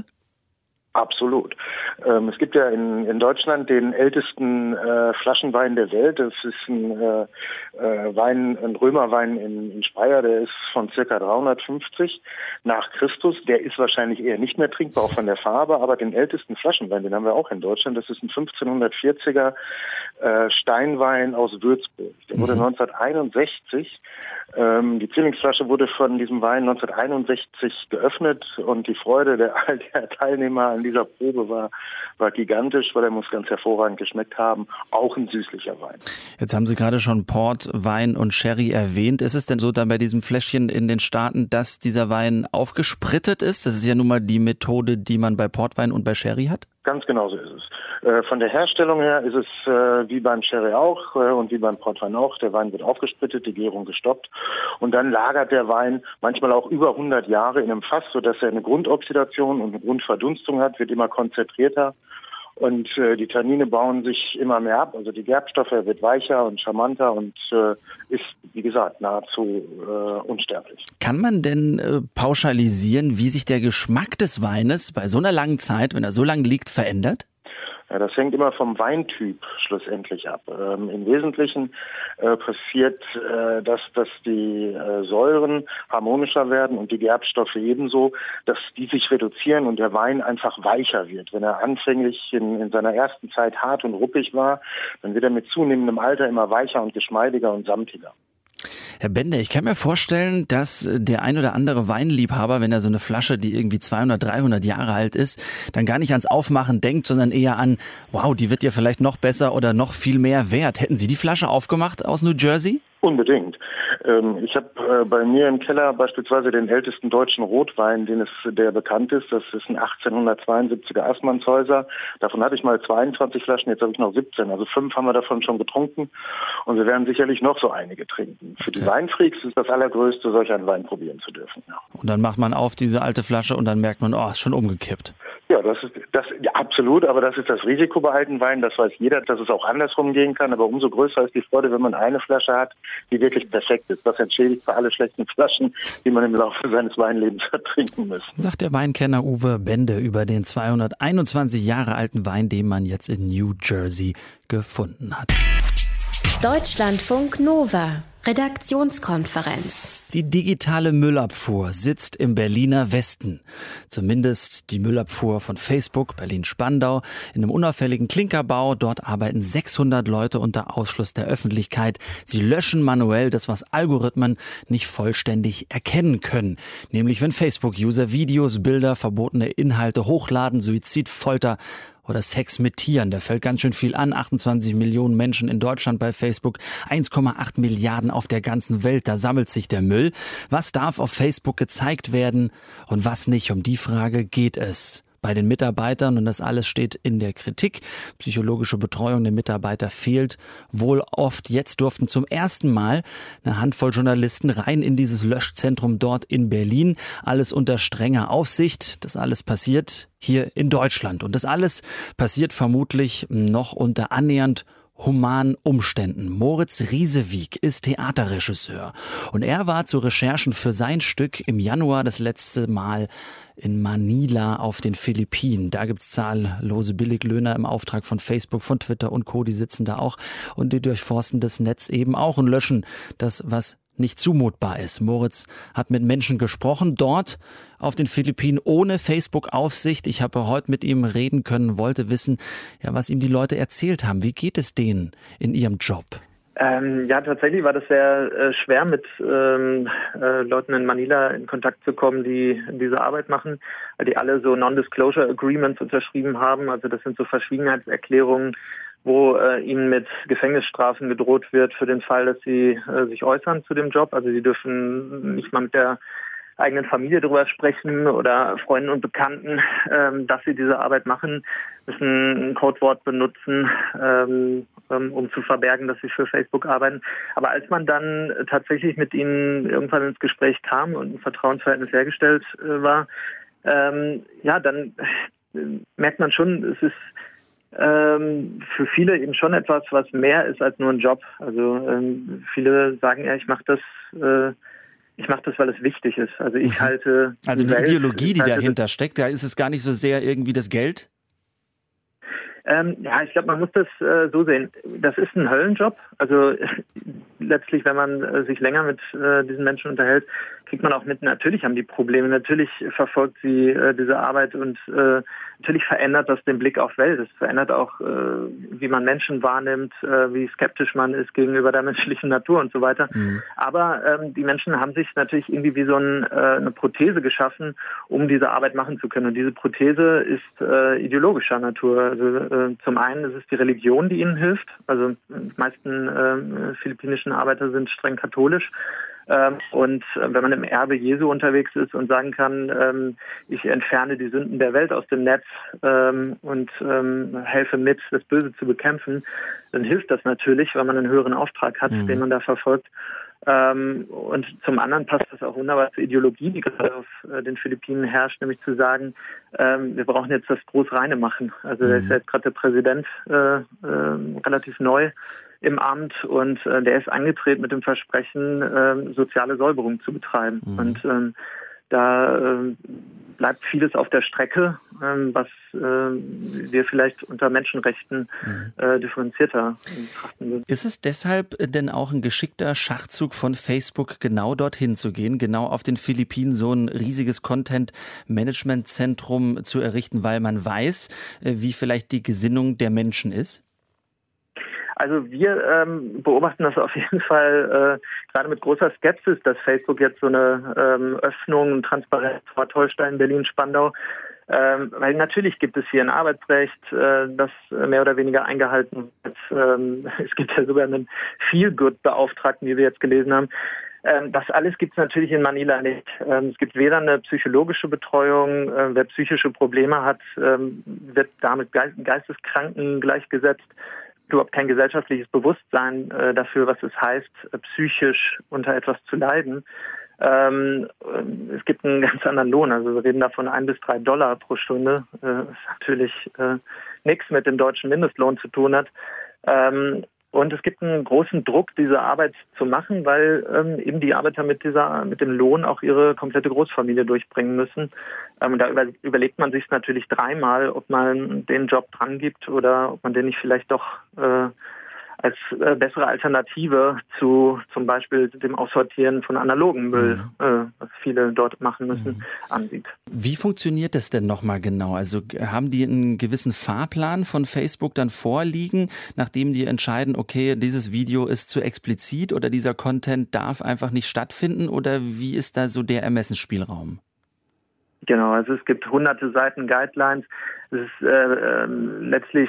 Absolut. Ähm, es gibt ja in, in Deutschland den ältesten äh, Flaschenwein der Welt. Das ist ein äh, äh, Wein, ein Römerwein in, in Speyer, der ist von circa dreihundertfünfzig nach Christus. Der ist wahrscheinlich eher nicht mehr trinkbar, auch von der Farbe, aber den ältesten Flaschenwein, den haben wir auch in Deutschland. Das ist ein fünfzehnhundertvierziger äh, Steinwein aus Würzburg. Der wurde mhm. neunzehnhunderteinundsechzig, ähm, die Zwillingsflasche wurde von diesem Wein neunzehnhunderteinundsechzig geöffnet und die Freude der, der Teilnehmer an dieser Probe war, war gigantisch, weil er muss ganz hervorragend geschmeckt haben. Auch ein süßlicher Wein. Jetzt haben Sie gerade schon Port, Wein und Sherry erwähnt. Ist es denn so dann bei diesem Fläschchen in den Staaten, dass dieser Wein aufgesprittet ist? Das ist ja nun mal die Methode, die man bei Portwein und bei Sherry hat. Ganz genau so ist es. Äh, von der Herstellung her ist es äh, wie beim Sherry auch äh, und wie beim Portwein auch. Der Wein wird aufgesprittet, die Gärung gestoppt und dann lagert der Wein manchmal auch über hundert Jahre in einem Fass, sodass er eine Grundoxidation und eine Grundverdunstung hat, wird immer konzentrierter. Und äh, die Tannine bauen sich immer mehr ab, also die Gerbstoffe, er wird weicher und charmanter und äh, ist, wie gesagt, nahezu äh, unsterblich. Kann man denn äh, pauschalisieren, wie sich der Geschmack des Weines bei so einer langen Zeit, wenn er so lange liegt, verändert? Ja, das hängt immer vom Weintyp schlussendlich ab. Ähm, Im Wesentlichen äh, passiert, äh, dass, dass die äh, Säuren harmonischer werden und die Gerbstoffe ebenso, dass die sich reduzieren und der Wein einfach weicher wird. Wenn er anfänglich in, in seiner ersten Zeit hart und ruppig war, dann wird er mit zunehmendem Alter immer weicher und geschmeidiger und samtiger. Herr Bender, ich kann mir vorstellen, dass der ein oder andere Weinliebhaber, wenn er so eine Flasche, die irgendwie zweihundert, dreihundert Jahre alt ist, dann gar nicht ans Aufmachen denkt, sondern eher an, wow, die wird ja vielleicht noch besser oder noch viel mehr wert. Hätten Sie die Flasche aufgemacht aus New Jersey? Unbedingt. Ähm, ich habe äh, bei mir im Keller beispielsweise den ältesten deutschen Rotwein, den es, der bekannt ist. Das ist ein achtzehnhundertzweiundsiebziger Assmannshäuser. Davon hatte ich mal zweiundzwanzig Flaschen, jetzt habe ich noch siebzehn. Also fünf haben wir davon schon getrunken und wir werden sicherlich noch so einige trinken. Für die okay. Weinfreaks ist das Allergrößte, solch einen Wein probieren zu dürfen. Ja. Und dann macht man auf diese alte Flasche und dann merkt man, oh, ist schon umgekippt. Ja, das ist das ja, absolut, aber das ist das Risiko bei alten Weinen, das weiß jeder, dass es auch andersrum gehen kann, aber umso größer ist die Freude, wenn man eine Flasche hat, die wirklich perfekt ist. Das entschädigt für alle schlechten Flaschen, die man im Laufe seines Weinlebens hat trinken müssen. Sagt der Weinkenner Uwe Bende über den zweihunderteinundzwanzig Jahre alten Wein, den man jetzt in New Jersey gefunden hat. Deutschlandfunk Nova, Redaktionskonferenz. Die digitale Müllabfuhr sitzt im Berliner Westen. Zumindest die Müllabfuhr von Facebook, Berlin-Spandau, in einem unauffälligen Klinkerbau. Dort arbeiten sechshundert Leute unter Ausschluss der Öffentlichkeit. Sie löschen manuell das, was Algorithmen nicht vollständig erkennen können. Nämlich wenn Facebook-User Videos, Bilder, verbotene Inhalte hochladen, Suizid, Folter oder Sex mit Tieren. Da fällt ganz schön viel an. achtundzwanzig Millionen Menschen in Deutschland bei Facebook, eins Komma acht Milliarden auf der ganzen Welt. Da sammelt sich der Müll. Was darf auf Facebook gezeigt werden und was nicht? Um die Frage geht es bei den Mitarbeitern und das alles steht in der Kritik. Psychologische Betreuung der Mitarbeiter fehlt wohl oft. Jetzt durften zum ersten Mal eine Handvoll Journalisten rein in dieses Löschzentrum dort in Berlin. Alles unter strenger Aufsicht. Das alles passiert hier in Deutschland. Und das alles passiert vermutlich noch unter annähernd humanen Umständen. Moritz Riesewig ist Theaterregisseur und er war zu Recherchen für sein Stück im Januar das letzte Mal in Manila auf den Philippinen. Da gibt's zahllose Billiglöhner im Auftrag von Facebook, von Twitter und Co. Die sitzen da auch und die durchforsten das Netz eben auch und löschen das, was nicht zumutbar ist. Moritz hat mit Menschen gesprochen, dort auf den Philippinen ohne Facebook-Aufsicht. Ich habe heute mit ihm reden können, wollte wissen, ja, was ihm die Leute erzählt haben. Wie geht es denen in ihrem Job? Ähm, ja, tatsächlich war das sehr äh, schwer, mit ähm, äh, Leuten in Manila in Kontakt zu kommen, die diese Arbeit machen, weil die alle so Non-Disclosure Agreements unterschrieben haben. Also das sind so Verschwiegenheitserklärungen, wo äh, ihnen mit Gefängnisstrafen gedroht wird für den Fall, dass sie äh, sich äußern zu dem Job. Also sie dürfen nicht mal mit der eigenen Familie darüber sprechen oder Freunden und Bekannten, ähm, dass sie diese Arbeit machen, müssen ein Codewort benutzen, ähm, ähm, um zu verbergen, dass sie für Facebook arbeiten. Aber als man dann tatsächlich mit ihnen irgendwann ins Gespräch kam und ein Vertrauensverhältnis hergestellt äh, war, ähm, ja, dann äh, merkt man schon, es ist Ähm, für viele eben schon etwas, was mehr ist als nur ein Job. Also ähm, viele sagen ja, ich mache das, äh, ich mache das, weil es wichtig ist. Also ich halte also die Welt, Ideologie, die halte dahinter steckt, da ist es gar nicht so sehr irgendwie das Geld? Ähm, ja, ich glaube, man muss das äh, so sehen. Das ist ein Höllenjob. Also letztlich, wenn man äh, sich länger mit äh, diesen Menschen unterhält, kriegt man auch mit, natürlich haben die Probleme, natürlich verfolgt sie äh, diese Arbeit und äh, Natürlich verändert das den Blick auf Welt. Es verändert auch, äh, wie man Menschen wahrnimmt, äh, wie skeptisch man ist gegenüber der menschlichen Natur und so weiter. Mhm. Aber ähm, die Menschen haben sich natürlich irgendwie wie so ein, äh, eine Prothese geschaffen, um diese Arbeit machen zu können. Und diese Prothese ist äh, ideologischer Natur. Also äh, zum einen ist es die Religion, die ihnen hilft. Also die meisten äh, philippinischen Arbeiter sind streng katholisch. Ähm, und äh, wenn man im Erbe Jesu unterwegs ist und sagen kann, ähm, ich entferne die Sünden der Welt aus dem Netz ähm, und ähm, helfe mit, das Böse zu bekämpfen, dann hilft das natürlich, weil man einen höheren Auftrag hat, mhm. den man da verfolgt. Ähm, und zum anderen passt das auch wunderbar zur Ideologie, die gerade auf äh, den Philippinen herrscht, nämlich zu sagen, ähm, wir brauchen jetzt das Großreine machen. Also mhm. da ist ja jetzt gerade der Präsident äh, äh, relativ neu im Amt und äh, der ist angetreten mit dem Versprechen, äh, soziale Säuberung zu betreiben. Mhm. Und ähm, da äh, bleibt vieles auf der Strecke, äh, was äh, wir vielleicht unter Menschenrechten äh, differenzierter betrachten würden. Ist es deshalb denn auch ein geschickter Schachzug von Facebook, genau dorthin zu gehen, genau auf den Philippinen so ein riesiges Content-Management-Zentrum zu errichten, weil man weiß, äh, wie vielleicht die Gesinnung der Menschen ist? Also wir ähm, beobachten das auf jeden Fall äh, gerade mit großer Skepsis, dass Facebook jetzt so eine ähm, Öffnung, Transparenz vor Holstein, Berlin, Spandau, ähm, weil natürlich gibt es hier ein Arbeitsrecht, äh, das mehr oder weniger eingehalten wird. Ähm, es gibt ja sogar einen Feel-Good-Beauftragten, wie wir jetzt gelesen haben. Ähm, das alles gibt es natürlich in Manila nicht. Ähm, es gibt weder eine psychologische Betreuung, äh, wer psychische Probleme hat, ähm, wird damit Geist- Geisteskranken gleichgesetzt. Überhaupt kein gesellschaftliches Bewusstsein äh, dafür, was es heißt, äh, psychisch unter etwas zu leiden. Ähm, es gibt einen ganz anderen Lohn. Also wir reden davon ein bis drei Dollar pro Stunde, äh, was natürlich äh, nichts mit dem deutschen Mindestlohn zu tun hat. Ähm, und es gibt einen großen Druck, diese Arbeit zu machen, weil ähm, eben die Arbeiter mit dieser, mit dem Lohn auch ihre komplette Großfamilie durchbringen müssen. Ähm, da über, überlegt man sich natürlich dreimal, ob man den Job dran gibt oder ob man den nicht vielleicht doch äh, als äh, bessere Alternative zu zum Beispiel dem Aussortieren von analogen Müll, mhm. äh, was viele dort machen müssen, mhm. ansieht. Wie funktioniert das denn nochmal genau? Also haben die einen gewissen Fahrplan von Facebook dann vorliegen, nachdem die entscheiden, okay, dieses Video ist zu explizit oder dieser Content darf einfach nicht stattfinden, oder wie ist da so der Ermessensspielraum? Genau, also es gibt hunderte Seiten Guidelines. Es ist äh, äh, letztlich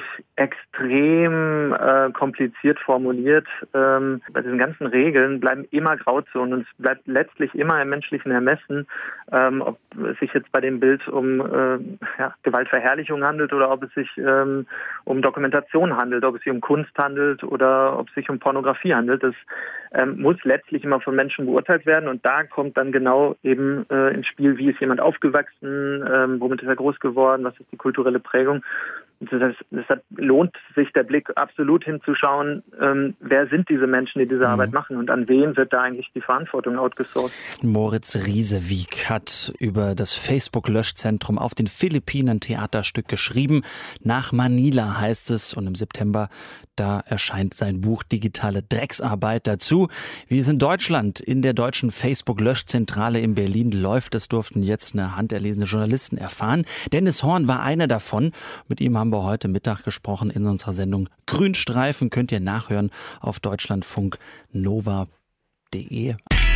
extrem äh, kompliziert formuliert. Ähm, bei diesen ganzen Regeln bleiben immer Grauzonen und es bleibt letztlich immer im menschlichen Ermessen, ähm, ob es sich jetzt bei dem Bild um äh, ja, Gewaltverherrlichung handelt oder ob es sich ähm, um Dokumentation handelt, ob es sich um Kunst handelt oder ob es sich um Pornografie handelt. Das ähm, muss letztlich immer von Menschen beurteilt werden und da kommt dann genau eben äh, ins Spiel, wie ist jemand aufgewachsen, ähm, womit ist er groß geworden, was ist die kulturelle Prägung. Deshalb, deshalb lohnt sich der Blick absolut hinzuschauen, ähm, wer sind diese Menschen, die diese mhm. Arbeit machen und an wen wird da eigentlich die Verantwortung outgesourced. Moritz Riesewig hat über das Facebook-Löschzentrum auf den Philippinen ein Theaterstück geschrieben. Nach Manila heißt es, und im September, da erscheint sein Buch Digitale Drecksarbeit dazu. Wie es in Deutschland in der deutschen Facebook-Löschzentrale in Berlin läuft, das durften jetzt eine handerlesene Journalisten erfahren. Dennis Horn war einer davon. Mit ihm haben wir heute Mittag gesprochen in unserer Sendung Grünstreifen. Könnt ihr nachhören auf deutschlandfunk nova punkt de.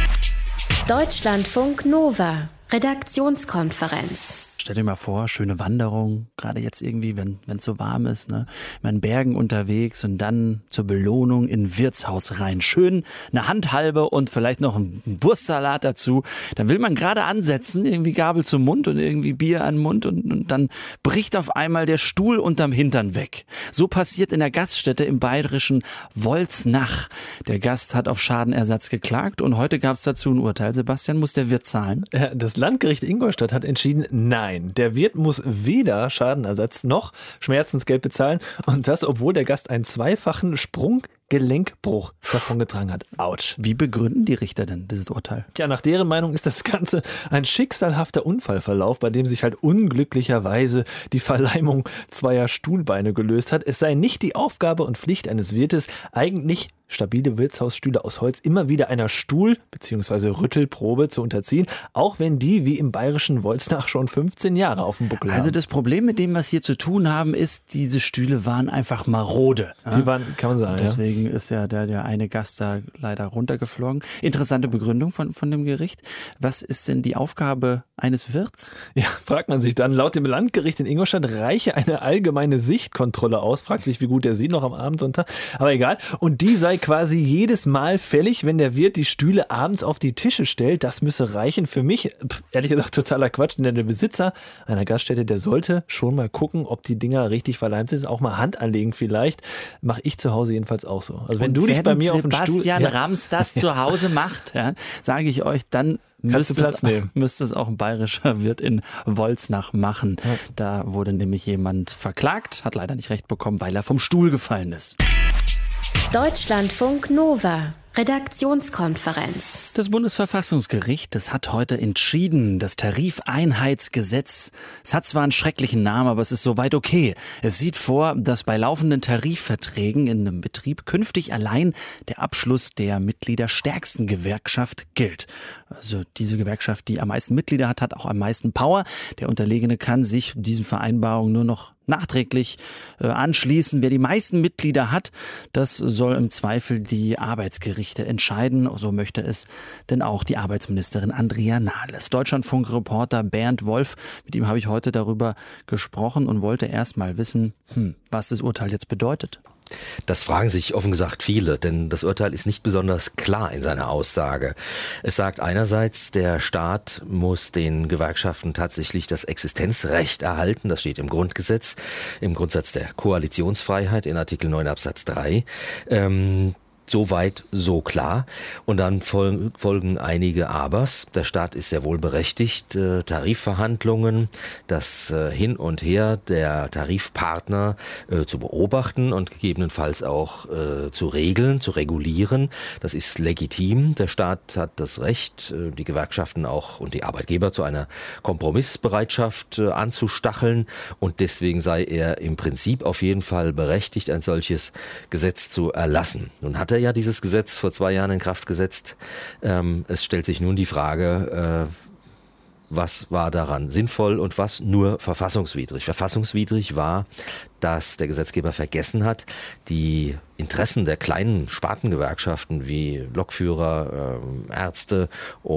Deutschlandfunk Nova, Redaktionskonferenz. Stell dir mal vor, schöne Wanderung, gerade jetzt irgendwie, wenn es so warm ist, ne, in den Bergen unterwegs und dann zur Belohnung in ein Wirtshaus rein. Schön eine Handhalbe und vielleicht noch ein Wurstsalat dazu. Dann will man gerade ansetzen, irgendwie Gabel zum Mund und irgendwie Bier an den Mund und, und dann bricht auf einmal der Stuhl unterm Hintern weg. So passiert in der Gaststätte im bayerischen Wolznach. Der Gast hat auf Schadenersatz geklagt und heute gab es dazu ein Urteil. Sebastian, muss der Wirt zahlen? Das Landgericht Ingolstadt hat entschieden, nein. Der Wirt muss weder Schadenersatz noch Schmerzensgeld bezahlen und das, obwohl der Gast einen zweifachen Sprung Gelenkbruch davongetragen hat. Autsch. Wie begründen die Richter denn dieses Urteil? Tja, nach deren Meinung ist das Ganze ein schicksalhafter Unfallverlauf, bei dem sich halt unglücklicherweise die Verleimung zweier Stuhlbeine gelöst hat. Es sei nicht die Aufgabe und Pflicht eines Wirtes, eigentlich stabile Wirtshausstühle aus Holz immer wieder einer Stuhl- bzw. Rüttelprobe zu unterziehen, auch wenn die wie im bayerischen Wolznach schon fünfzehn Jahre auf dem Buckel haben. Also das Problem mit dem, was hier zu tun haben, ist, diese Stühle waren einfach marode. Die waren, kann man sagen, und deswegen ja. ist ja der, der eine Gast da leider runtergeflogen. Interessante Begründung von, von dem Gericht. Was ist denn die Aufgabe eines Wirts? Ja, fragt man sich dann. Laut dem Landgericht in Ingolstadt reiche eine allgemeine Sichtkontrolle aus. Fragt sich, wie gut er sieht noch am Abendsonntag. Aber egal. Und die sei quasi jedes Mal fällig, wenn der Wirt die Stühle abends auf die Tische stellt. Das müsse reichen. Für mich, pff, ehrlich gesagt, totaler Quatsch. Denn der Besitzer einer Gaststätte, der sollte schon mal gucken, ob die Dinger richtig verleimt sind. Auch mal Hand anlegen vielleicht. Mache ich zu Hause jedenfalls auch so. Also wenn Und du dich bei mir auf dem Stuhl... Sebastian Rams das zu Hause macht, ja, sage ich euch, dann müsste es, müsste es auch ein bayerischer Wirt in Wolznach machen. Ja. Da wurde nämlich jemand verklagt, hat leider nicht recht bekommen, weil er vom Stuhl gefallen ist. Deutschlandfunk Nova. Redaktionskonferenz. Das Bundesverfassungsgericht, das hat heute entschieden, das Tarifeinheitsgesetz, es hat zwar einen schrecklichen Namen, aber es ist soweit okay. Es sieht vor, dass bei laufenden Tarifverträgen in einem Betrieb künftig allein der Abschluss der mitgliederstärksten Gewerkschaft gilt. Also diese Gewerkschaft, die am meisten Mitglieder hat, hat auch am meisten Power. Der Unterlegene kann sich diesen Vereinbarungen nur noch nachträglich äh, anschließen. Wer die meisten Mitglieder hat, das soll im Zweifel die Arbeitsgerichte entscheiden. So möchte es denn auch die Arbeitsministerin Andrea Nahles. Deutschlandfunk-Reporter Bernd Wolf, mit ihm habe ich heute darüber gesprochen und wollte erst mal wissen, hm, was das Urteil jetzt bedeutet. Das fragen sich offen gesagt viele, denn das Urteil ist nicht besonders klar in seiner Aussage. Es sagt einerseits, der Staat muss den Gewerkschaften tatsächlich das Existenzrecht erhalten. Das steht im Grundgesetz, im Grundsatz der Koalitionsfreiheit in Artikel neun Absatz drei. Ähm, Soweit, so klar. Und dann fol- folgen einige Abers. Der Staat ist sehr wohl berechtigt, äh, Tarifverhandlungen, das äh, Hin und Her der Tarifpartner äh, zu beobachten und gegebenenfalls auch äh, zu regeln, zu regulieren. Das ist legitim. Der Staat hat das Recht, äh, die Gewerkschaften auch und die Arbeitgeber zu einer Kompromissbereitschaft äh, anzustacheln. Und deswegen sei er im Prinzip auf jeden Fall berechtigt, ein solches Gesetz zu erlassen. Nun hat er ja dieses Gesetz vor zwei Jahren in Kraft gesetzt. Ähm, es stellt sich nun die Frage, äh, was war daran sinnvoll und was nur verfassungswidrig. Verfassungswidrig war, dass der Gesetzgeber vergessen hat, die Interessen der kleinen Spartengewerkschaften wie Lokführer, äh, Ärzte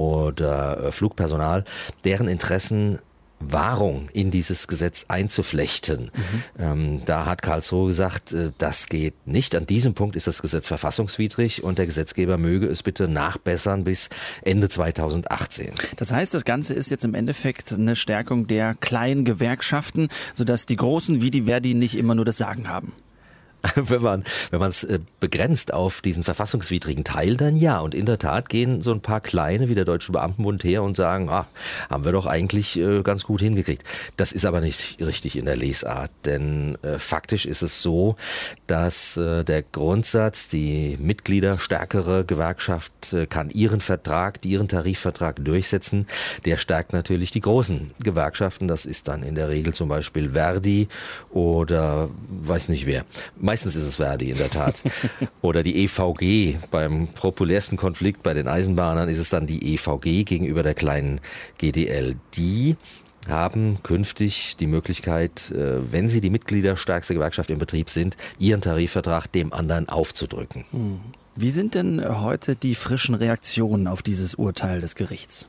oder äh, Flugpersonal, deren Interessen Wahrung in dieses Gesetz einzuflechten. Mhm. Ähm, da hat Karlsruhe gesagt, äh, das geht nicht. An diesem Punkt ist das Gesetz verfassungswidrig und der Gesetzgeber möge es bitte nachbessern bis Ende zweitausendachtzehn. Das heißt, das Ganze ist jetzt im Endeffekt eine Stärkung der kleinen Gewerkschaften, sodass die Großen wie die Verdi nicht immer nur das Sagen haben. Wenn man wenn man es begrenzt auf diesen verfassungswidrigen Teil, dann ja. Und in der Tat gehen so ein paar Kleine wie der Deutsche Beamtenbund her und sagen, ah, haben wir doch eigentlich äh, ganz gut hingekriegt. Das ist aber nicht richtig in der Lesart, denn äh, faktisch ist es so, dass äh, der Grundsatz, die mitgliederstärkere Gewerkschaft äh, kann ihren Vertrag, ihren Tarifvertrag durchsetzen, der stärkt natürlich die großen Gewerkschaften. Das ist dann in der Regel zum Beispiel Verdi oder weiß nicht wer. Meistens ist es Verdi in der Tat. Oder die E V G. Beim populärsten Konflikt bei den Eisenbahnern ist es dann die E V G gegenüber der kleinen G D L. Die haben künftig die Möglichkeit, wenn sie die mitgliederstärkste Gewerkschaft im Betrieb sind, ihren Tarifvertrag dem anderen aufzudrücken. Wie sind denn heute die frischen Reaktionen auf dieses Urteil des Gerichts?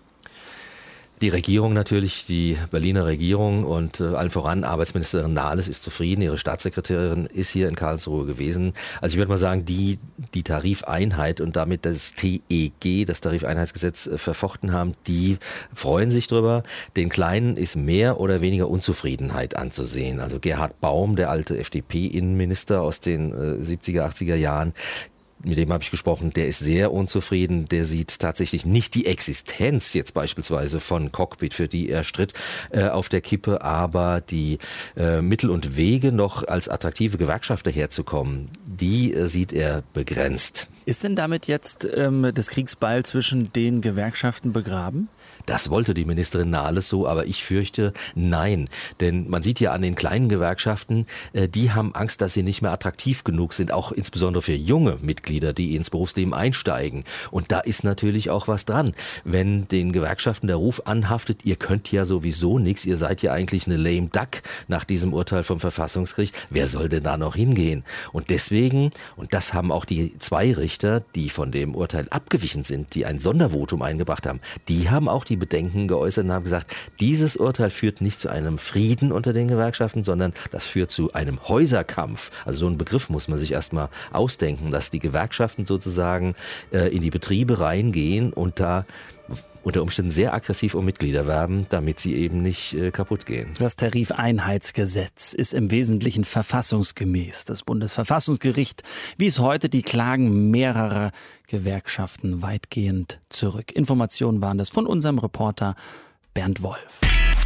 Die Regierung natürlich, die Berliner Regierung und äh, allen voran Arbeitsministerin Nahles ist zufrieden. Ihre Staatssekretärin ist hier in Karlsruhe gewesen. Also ich würde mal sagen, die die Tarifeinheit und damit das T E G, das Tarifeinheitsgesetz, äh, verfochten haben, die freuen sich drüber. Den Kleinen ist mehr oder weniger Unzufriedenheit anzusehen. Also Gerhard Baum, der alte F D P-Innenminister aus den äh, siebziger, achtziger Jahren, mit dem habe ich gesprochen, der ist sehr unzufrieden. Der sieht tatsächlich nicht die Existenz jetzt beispielsweise von Cockpit, für die er stritt, äh, auf der Kippe, aber die äh, Mittel und Wege, noch als attraktive Gewerkschafter herzukommen, die äh, sieht er begrenzt. Ist denn damit jetzt ähm, das Kriegsbeil zwischen den Gewerkschaften begraben? Das wollte die Ministerin Nahles so, aber ich fürchte, nein. Denn man sieht ja an den kleinen Gewerkschaften, äh, die haben Angst, dass sie nicht mehr attraktiv genug sind, auch insbesondere für junge Mitglieder, die ins Berufsleben einsteigen. Und da ist natürlich auch was dran. Wenn den Gewerkschaften der Ruf anhaftet, ihr könnt ja sowieso nichts, ihr seid ja eigentlich eine lame duck nach diesem Urteil vom Verfassungsgericht, wer soll denn da noch hingehen? Und deswegen, und das haben auch die zwei Richter, die von dem Urteil abgewichen sind, die ein Sondervotum eingebracht haben, die haben auch die Bedenken geäußert und haben gesagt, dieses Urteil führt nicht zu einem Frieden unter den Gewerkschaften, sondern das führt zu einem Häuserkampf. Also so einen Begriff muss man sich erstmal ausdenken, dass die Gewerkschaften sozusagen äh, in die Betriebe reingehen und da unter Umständen sehr aggressiv um Mitglieder werben, damit sie eben nicht äh, kaputt gehen. Das Tarifeinheitsgesetz ist im Wesentlichen verfassungsgemäß. Das Bundesverfassungsgericht wies heute die Klagen mehrerer Gewerkschaften weitgehend zurück. Informationen waren das von unserem Reporter Bernd Wolf.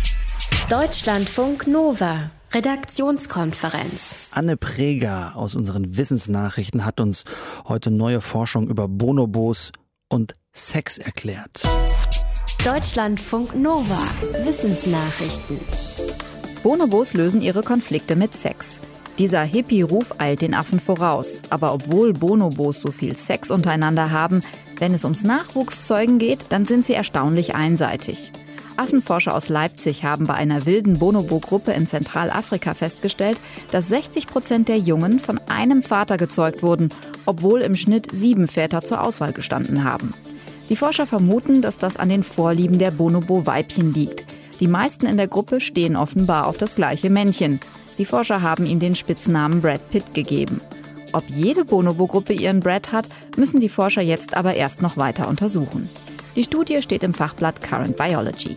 Deutschlandfunk Nova. Redaktionskonferenz. Anne Preger aus unseren Wissensnachrichten hat uns heute neue Forschung über Bonobos und Sex erklärt. Deutschlandfunk Nova. Wissensnachrichten. Bonobos lösen ihre Konflikte mit Sex. Dieser Hippie-Ruf eilt den Affen voraus. Aber obwohl Bonobos so viel Sex untereinander haben, wenn es ums Nachwuchszeugen geht, dann sind sie erstaunlich einseitig. Affenforscher aus Leipzig haben bei einer wilden Bonobo-Gruppe in Zentralafrika festgestellt, dass sechzig Prozent der Jungen von einem Vater gezeugt wurden, obwohl im Schnitt sieben Väter zur Auswahl gestanden haben. Die Forscher vermuten, dass das an den Vorlieben der Bonobo-Weibchen liegt. Die meisten in der Gruppe stehen offenbar auf das gleiche Männchen. Die Forscher haben ihm den Spitznamen Brad Pitt gegeben. Ob jede Bonobo-Gruppe ihren Brad hat, müssen die Forscher jetzt aber erst noch weiter untersuchen. Die Studie steht im Fachblatt Current Biology.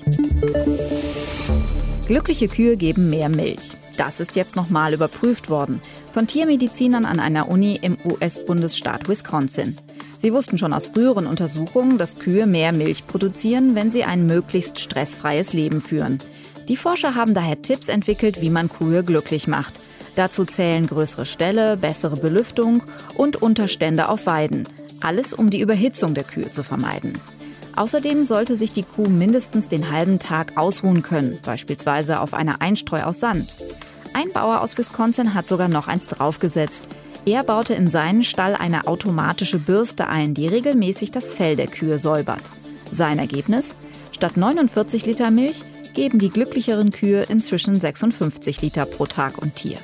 Glückliche Kühe geben mehr Milch. Das ist jetzt nochmal überprüft worden. Von Tiermedizinern an einer Uni im U S-Bundesstaat Wisconsin. Sie wussten schon aus früheren Untersuchungen, dass Kühe mehr Milch produzieren, wenn sie ein möglichst stressfreies Leben führen. Die Forscher haben daher Tipps entwickelt, wie man Kühe glücklich macht. Dazu zählen größere Ställe, bessere Belüftung und Unterstände auf Weiden. Alles, um die Überhitzung der Kühe zu vermeiden. Außerdem sollte sich die Kuh mindestens den halben Tag ausruhen können, beispielsweise auf einer Einstreu aus Sand. Ein Bauer aus Wisconsin hat sogar noch eins draufgesetzt. Er baute in seinen Stall eine automatische Bürste ein, die regelmäßig das Fell der Kühe säubert. Sein Ergebnis? Statt neunundvierzig Liter Milch geben die glücklicheren Kühe inzwischen sechsundfünfzig Liter pro Tag und Tier.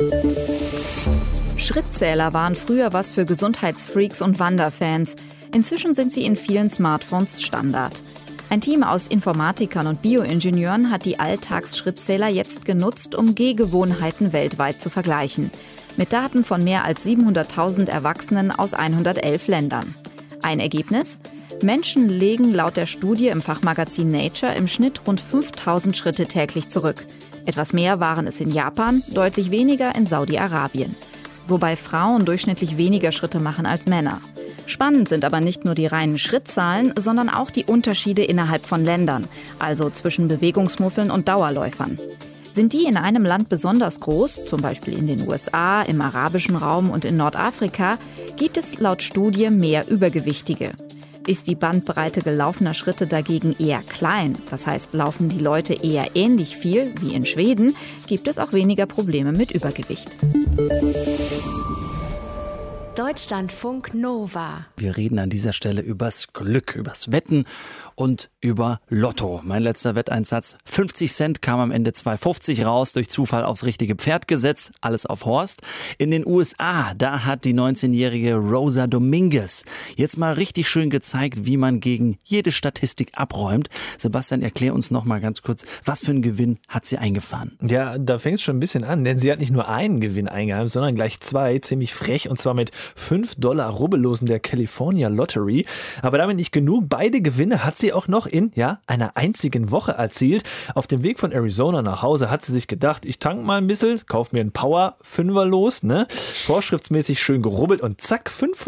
Schrittzähler waren früher was für Gesundheitsfreaks und Wanderfans. Inzwischen sind sie in vielen Smartphones Standard. Ein Team aus Informatikern und Bioingenieuren hat die Alltagsschrittzähler jetzt genutzt, um Gehgewohnheiten weltweit zu vergleichen. Mit Daten von mehr als siebenhunderttausend Erwachsenen aus hundertelf Ländern. Ein Ergebnis? Menschen legen laut der Studie im Fachmagazin Nature im Schnitt rund fünftausend Schritte täglich zurück. Etwas mehr waren es in Japan, deutlich weniger in Saudi-Arabien. Wobei Frauen durchschnittlich weniger Schritte machen als Männer. Spannend sind aber nicht nur die reinen Schrittzahlen, sondern auch die Unterschiede innerhalb von Ländern, also zwischen Bewegungsmuffeln und Dauerläufern. Sind die in einem Land besonders groß, zum Beispiel in den U S A, im arabischen Raum und in Nordafrika, gibt es laut Studie mehr Übergewichtige. Ist die Bandbreite gelaufener Schritte dagegen eher klein, das heißt, laufen die Leute eher ähnlich viel wie in Schweden, gibt es auch weniger Probleme mit Übergewicht. Deutschlandfunk Nova. Wir reden an dieser Stelle übers Glück, übers Wetten und über Lotto. Mein letzter Wetteinsatz, fünfzig Cent, kam am Ende zwei fünfzig raus, durch Zufall aufs richtige Pferd gesetzt, alles auf Horst. In den U S A, da hat die neunzehnjährige Rosa Dominguez jetzt mal richtig schön gezeigt, wie man gegen jede Statistik abräumt. Sebastian, erklär uns noch mal ganz kurz, was für einen Gewinn hat sie eingefahren? Ja, da fängt es schon ein bisschen an, denn sie hat nicht nur einen Gewinn eingeheimst, sondern gleich zwei, ziemlich frech, und zwar mit fünf Dollar Rubbellosen der California Lottery. Aber damit nicht genug. Beide Gewinne hat sie auch noch in ja, einer einzigen Woche erzielt. Auf dem Weg von Arizona nach Hause hat sie sich gedacht, ich tank mal ein bisschen, kauf mir einen Power-Fünfer los, ne? Vorschriftsmäßig schön gerubbelt und zack,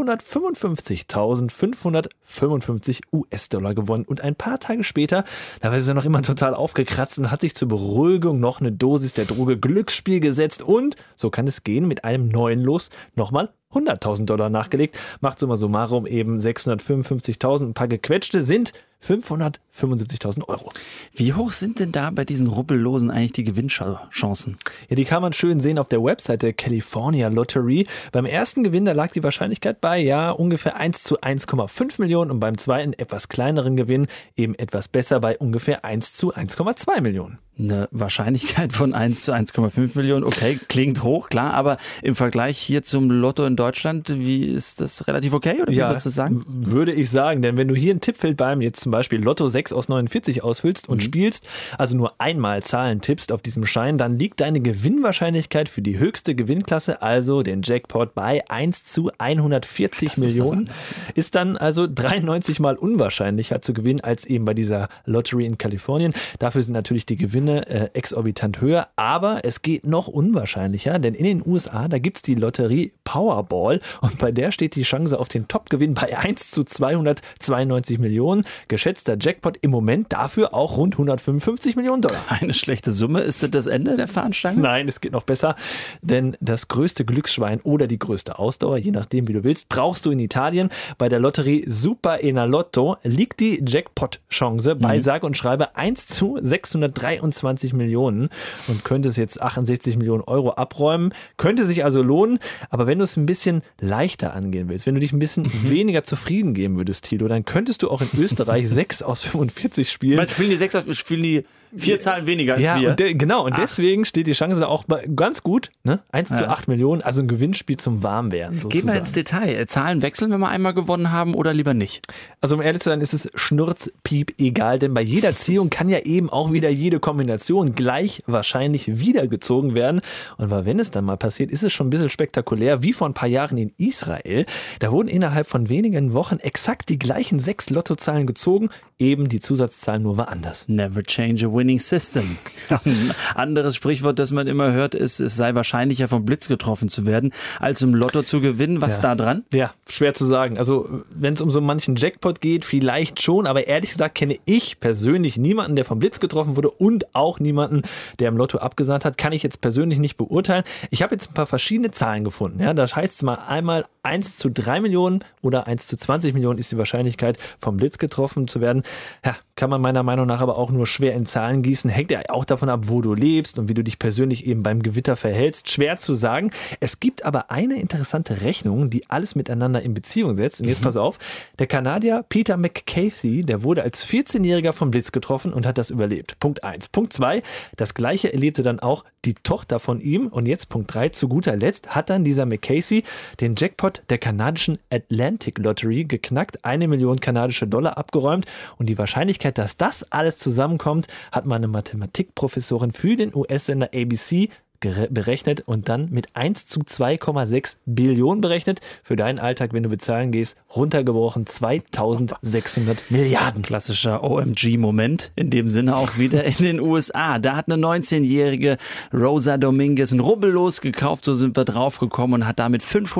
fünfhundertfünfundfünfzigtausendfünfhundertfünfundfünfzig US-Dollar gewonnen. Und ein paar Tage später, da war sie noch immer total aufgekratzt und hat sich zur Beruhigung noch eine Dosis der Droge Glücksspiel gesetzt und, so kann es gehen, mit einem neuen Los nochmal hunderttausend Dollar nachgelegt. Macht summa summarum eben sechshundertfünfundfünfzigtausend. Ein paar gequetschte sind fünfhundertfünfundsiebzigtausend Euro. Wie hoch sind denn da bei diesen Rubbellosen eigentlich die Gewinnchancen? Ja, die kann man schön sehen auf der Website der California Lottery. Beim ersten Gewinn, da lag die Wahrscheinlichkeit bei ja ungefähr eins zu eins Komma fünf Millionen und beim zweiten etwas kleineren Gewinn eben etwas besser bei ungefähr eins zu eins Komma zwei Millionen. Eine Wahrscheinlichkeit von eins zu eins Komma fünf Millionen, okay, klingt hoch, klar, aber im Vergleich hier zum Lotto in Deutschland, wie ist das relativ okay oder wie ja, würdest du sagen? Würde ich sagen, denn wenn du hier ein Tippfeld beim jetzt zum Beispiel Lotto sechs aus neunundvierzig ausfüllst und mhm. spielst, also nur einmal Zahlen tippst auf diesem Schein, dann liegt deine Gewinnwahrscheinlichkeit für die höchste Gewinnklasse, also den Jackpot, bei eins zu hundertvierzig Millionen. Ist dann also dreiundneunzig Mal unwahrscheinlicher zu gewinnen als eben bei dieser Lottery in Kalifornien. Dafür sind natürlich die Gewinne Äh, exorbitant höher, aber es geht noch unwahrscheinlicher, denn in den U S A, da gibt es die Lotterie Powerball und bei der steht die Chance auf den Topgewinn bei eins zu zweihundertzweiundneunzig Millionen. Geschätzter Jackpot im Moment dafür auch rund hundertfünfundfünfzig Millionen Dollar. Eine schlechte Summe. Ist das das Ende der Fahnenstange? Nein, es geht noch besser, denn das größte Glücksschwein oder die größte Ausdauer, je nachdem wie du willst, brauchst du in Italien. Bei der Lotterie Superenalotto liegt die Jackpot-Chance mhm. bei sage und schreibe eins zu sechshundertdreiundzwanzig Millionen und könnte es jetzt achtundsechzig Millionen Euro abräumen. Könnte sich also lohnen, aber wenn du es ein bisschen leichter angehen willst, wenn du dich ein bisschen mhm. weniger zufrieden geben würdest, Tilo, dann könntest du auch in Österreich sechs aus fünfundvierzig spielen. Man spielen die sechs aus, spielen die vier Zahlen weniger als ja, wir. Und de, genau, und Ach. deswegen steht die Chance da auch ganz gut, ne? eins ja. zu acht Millionen, also ein Gewinnspiel zum Warmwerden sozusagen. Gehen wir ins Detail. Zahlen wechseln, wenn wir einmal gewonnen haben oder lieber nicht? Also um ehrlich zu sein, ist es schnurzpiep egal, denn bei jeder Ziehung kann ja eben auch wieder jede Kombination gleich wahrscheinlich wiedergezogen werden. Und wenn es dann mal passiert, ist es schon ein bisschen spektakulär, wie vor ein paar Jahren in Israel. Da wurden innerhalb von wenigen Wochen exakt die gleichen sechs Lottozahlen gezogen, eben die Zusatzzahlen nur war anders. Never change a winning system. Ein anderes Sprichwort, das man immer hört, ist, es sei wahrscheinlicher vom Blitz getroffen zu werden, als im Lotto zu gewinnen. Was ja. da dran? Ja, schwer zu sagen. Also wenn es um so manchen Jackpot geht, vielleicht schon, aber ehrlich gesagt kenne ich persönlich niemanden, der vom Blitz getroffen wurde und auch niemanden, der im Lotto abgesahnt hat, kann ich jetzt persönlich nicht beurteilen. Ich habe jetzt ein paar verschiedene Zahlen gefunden. Ja, da heißt es mal einmal eins zu drei Millionen oder eins zu zwanzig Millionen ist die Wahrscheinlichkeit, vom Blitz getroffen zu werden. Ja, kann man meiner Meinung nach aber auch nur schwer in Zahlen gießen. Hängt ja auch davon ab, wo du lebst und wie du dich persönlich eben beim Gewitter verhältst. Schwer zu sagen. Es gibt aber eine interessante Rechnung, die alles miteinander in Beziehung setzt. Und jetzt mhm. pass auf, der Kanadier Peter McCasey, der wurde als vierzehnjähriger vom Blitz getroffen und hat das überlebt. Punkt eins. Punkt zwei, das Gleiche erlebte dann auch die Tochter von ihm. Und jetzt Punkt drei, zu guter Letzt hat dann dieser McCasey den Jackpot der kanadischen Atlantic Lottery geknackt, eine Million kanadische Dollar abgeräumt und die Wahrscheinlichkeit, dass das alles zusammenkommt, hat meine Mathematikprofessorin für den U S-Sender A B C berechnet und dann mit eins zu zwei Komma sechs Billionen berechnet. Für deinen Alltag, wenn du bezahlen gehst, runtergebrochen zweitausendsechshundert Milliarden. Klassischer O M G-Moment, in dem Sinne auch wieder in den U S A. Da hat eine neunzehnjährige Rosa Dominguez ein Rubbellos gekauft, so sind wir draufgekommen und hat damit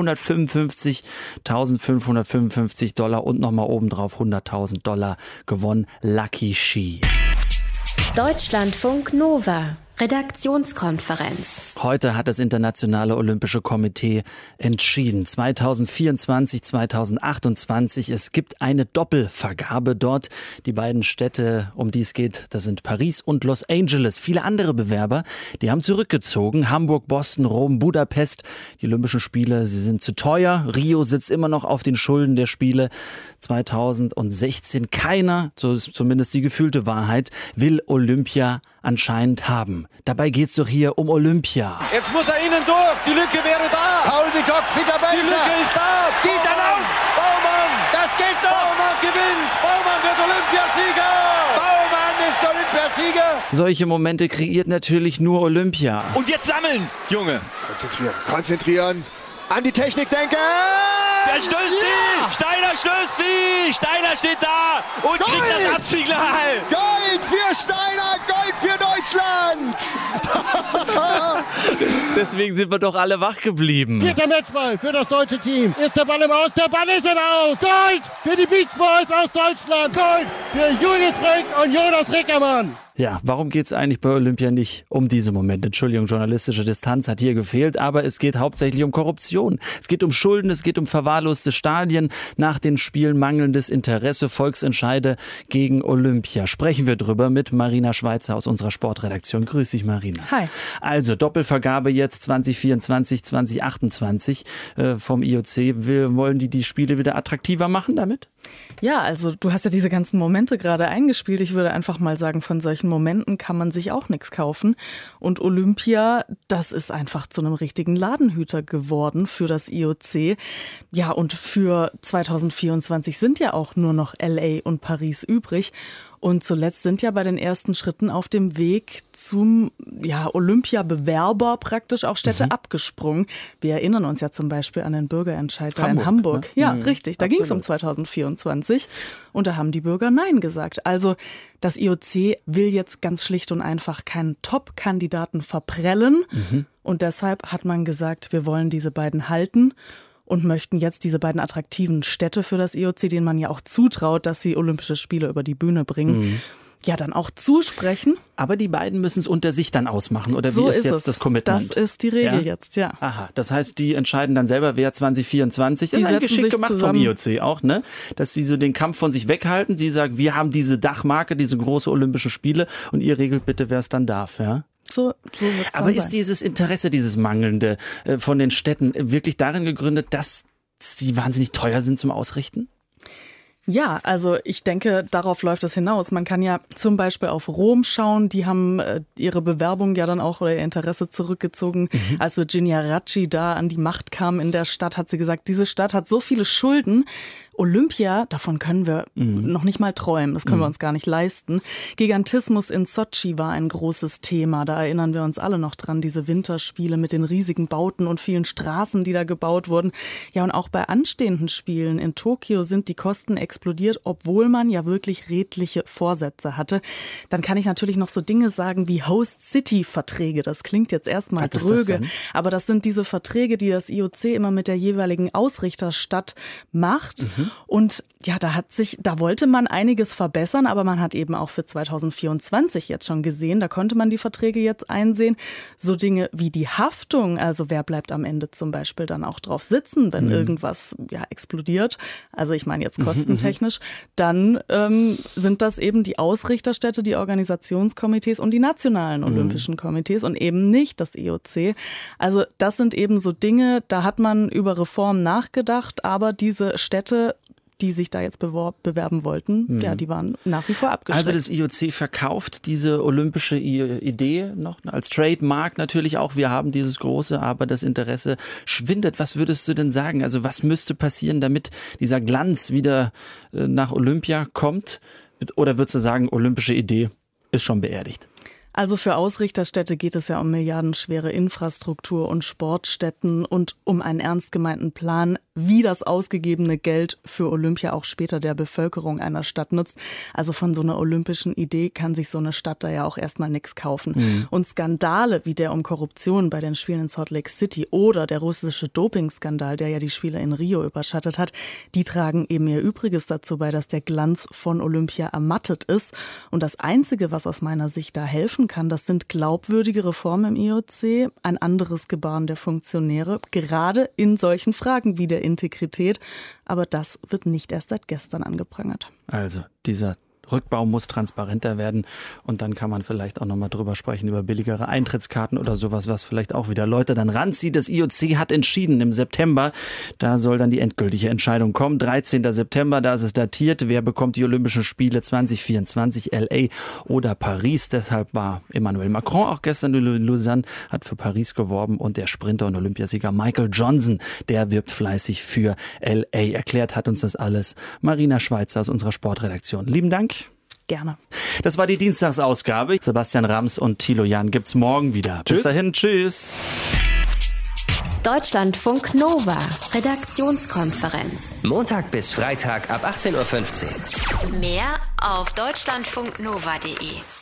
fünfhundertfünfundfünfzigtausendfünfhundertfünfundfünfzig Dollar und nochmal obendrauf hunderttausend Dollar gewonnen. Lucky she. Deutschlandfunk Nova. Redaktionskonferenz. Heute hat das Internationale Olympische Komitee entschieden. zweitausendvierundzwanzig, zweitausendachtundzwanzig. Es gibt eine Doppelvergabe dort. Die beiden Städte, um die es geht, das sind Paris und Los Angeles. Viele andere Bewerber, die haben zurückgezogen. Hamburg, Boston, Rom, Budapest. Die Olympischen Spiele, sie sind zu teuer. Rio sitzt immer noch auf den Schulden der Spiele. zweitausendsechzehn, keiner, so ist zumindest die gefühlte Wahrheit, will Olympia anscheinend haben. Dabei geht's doch hier um Olympia. Jetzt muss er innen durch. Die Lücke wäre da. Paul de Kock, Peter Beiser. Die Lücke ist da. Geht dann auf. Baumann. Das geht doch. Baumann gewinnt. Baumann wird Olympiasieger. Baumann ist Olympiasieger. Solche Momente kreiert natürlich nur Olympia. Und jetzt sammeln, Junge. Konzentrieren. Konzentrieren. an die Technik denken. Der stößt ja. sie! Steiner stößt sie! Steiner steht da und Gold. kriegt das Absignal! Gold für Steiner, Gold für Deutschland! Deswegen sind wir doch alle wach geblieben. Vierter Matchball für das deutsche Team. Ist der Ball im Aus? Der Ball ist im Aus! Gold für die Beach Boys aus Deutschland! Gold für Julius Brink und Jonas Rickermann! Ja, warum geht es eigentlich bei Olympia nicht um diese Momente? Entschuldigung, journalistische Distanz hat hier gefehlt, aber es geht hauptsächlich um Korruption. Es geht um Schulden, es geht um verwahrloste Stadien, nach den Spielen mangelndes Interesse, Volksentscheide gegen Olympia. Sprechen wir drüber mit Marina Schweizer aus unserer Sportredaktion. Grüß dich, Marina. Hi. Also Doppelvergabe jetzt zwanzig vierundzwanzig, zwanzig achtundzwanzig äh, vom I O C. Wir, wollen die die Spiele wieder attraktiver machen damit? Ja, also du hast ja diese ganzen Momente gerade eingespielt. Ich würde einfach mal sagen, von solchen Momenten kann man sich auch nichts kaufen. Und Olympia, das ist einfach zu einem richtigen Ladenhüter geworden für das I O C. Ja, und für zwanzig vierundzwanzig sind ja auch nur noch L A und Paris übrig. Und zuletzt sind ja bei den ersten Schritten auf dem Weg zum ja, Olympia-Bewerber praktisch auch Städte mhm. abgesprungen. Wir erinnern uns ja zum Beispiel an den Bürgerentscheid da in Hamburg. Ne? Ja, mhm. richtig. Da ging es um zwanzig vierundzwanzig und da haben die Bürger Nein gesagt. Also das I O C will jetzt ganz schlicht und einfach keinen Top-Kandidaten verprellen. Mhm. Und deshalb hat man gesagt, wir wollen diese beiden halten. Und möchten jetzt diese beiden attraktiven Städte für das I O C, denen man ja auch zutraut, dass sie Olympische Spiele über die Bühne bringen, mhm. ja dann auch zusprechen. Aber die beiden müssen es unter sich dann ausmachen, oder so wie ist, ist jetzt es. das Commitment? Das ist die Regel ja? jetzt, ja. Aha, das heißt, die entscheiden dann selber, wer zwanzig vierundzwanzig, das die ist ein geschickt gemacht zusammen. Vom I O C auch, ne? Dass sie so den Kampf von sich weghalten. Sie sagen, wir haben diese Dachmarke, diese große Olympische Spiele und ihr regelt bitte, wer es dann darf, ja? So, so wird's Aber ist sein. dieses Interesse, dieses Mangelnde äh, von den Städten wirklich darin gegründet, dass sie wahnsinnig teuer sind zum Ausrichten? Ja, also ich denke, darauf läuft es hinaus. Man kann ja zum Beispiel auf Rom schauen. Die haben äh, ihre Bewerbung ja dann auch oder ihr Interesse zurückgezogen. Mhm. Als Virginia Raggi da an die Macht kam in der Stadt, hat sie gesagt, diese Stadt hat so viele Schulden. Olympia, davon können wir mhm. noch nicht mal träumen, das können mhm. wir uns gar nicht leisten. Gigantismus in Sotschi war ein großes Thema, da erinnern wir uns alle noch dran, diese Winterspiele mit den riesigen Bauten und vielen Straßen, die da gebaut wurden. Ja, und auch bei anstehenden Spielen in Tokio sind die Kosten explodiert, obwohl man ja wirklich redliche Vorsätze hatte. Dann kann ich natürlich noch so Dinge sagen wie Host-City-Verträge, das klingt jetzt erstmal dröge, das aber das sind diese Verträge, die das I O C immer mit der jeweiligen Ausrichterstadt macht. Mhm. Und ja, da hat sich, da wollte man einiges verbessern, aber man hat eben auch für zwanzig vierundzwanzig jetzt schon gesehen, da konnte man die Verträge jetzt einsehen. So Dinge wie die Haftung, also wer bleibt am Ende zum Beispiel dann auch drauf sitzen, wenn mhm. irgendwas ja explodiert, also ich meine jetzt kostentechnisch, dann ähm, sind das eben die Ausrichterstädte, die Organisationskomitees und die nationalen mhm. Olympischen Komitees und eben nicht das I O C. Also das sind eben so Dinge, da hat man über Reformen nachgedacht, aber diese Städte, die sich da jetzt beworb, bewerben wollten, hm. ja, die waren nach wie vor abgeschreckt. Also das I O C verkauft diese olympische Idee noch als Trademark natürlich auch. Wir haben dieses große, aber das Interesse schwindet. Was würdest du denn sagen? Also was müsste passieren, damit dieser Glanz wieder nach Olympia kommt? Oder würdest du sagen, olympische Idee ist schon beerdigt? Also für Ausrichterstädte geht es ja um milliardenschwere Infrastruktur und Sportstätten und um einen ernst gemeinten Plan, wie das ausgegebene Geld für Olympia auch später der Bevölkerung einer Stadt nutzt. Also von so einer olympischen Idee kann sich so eine Stadt da ja auch erstmal nichts kaufen. Mhm. Und Skandale wie der um Korruption bei den Spielen in Salt Lake City oder der russische Dopingskandal, der ja die Spiele in Rio überschattet hat, die tragen eben ihr Übriges dazu bei, dass der Glanz von Olympia ermattet ist. Und das Einzige, was aus meiner Sicht da helfen kann, das sind glaubwürdige Reformen im I O C, ein anderes Gebaren der Funktionäre, gerade in solchen Fragen wie der Integrität. Aber das wird nicht erst seit gestern angeprangert. Also dieser Rückbau muss transparenter werden und dann kann man vielleicht auch nochmal drüber sprechen, über billigere Eintrittskarten oder sowas, was vielleicht auch wieder Leute dann ranzieht. Das I O C hat entschieden im September, da soll dann die endgültige Entscheidung kommen. dreizehnten September, da ist es datiert, wer bekommt die Olympischen Spiele zwanzig vierundzwanzig, L A oder Paris. Deshalb war Emmanuel Macron auch gestern in Lausanne, hat für Paris geworben und der Sprinter und Olympiasieger Michael Johnson, der wirbt fleißig für L A. Erklärt hat uns das alles Marina Schweizer aus unserer Sportredaktion. Lieben Dank. Gerne. Das war die Dienstagsausgabe. Sebastian Rams und Thilo Jahn gibt's morgen wieder. Tschüss. Bis dahin, tschüss. Deutschlandfunk Nova, Redaktionskonferenz. Montag bis Freitag ab achtzehn Uhr fünfzehn. Mehr auf deutschlandfunknova punkt de.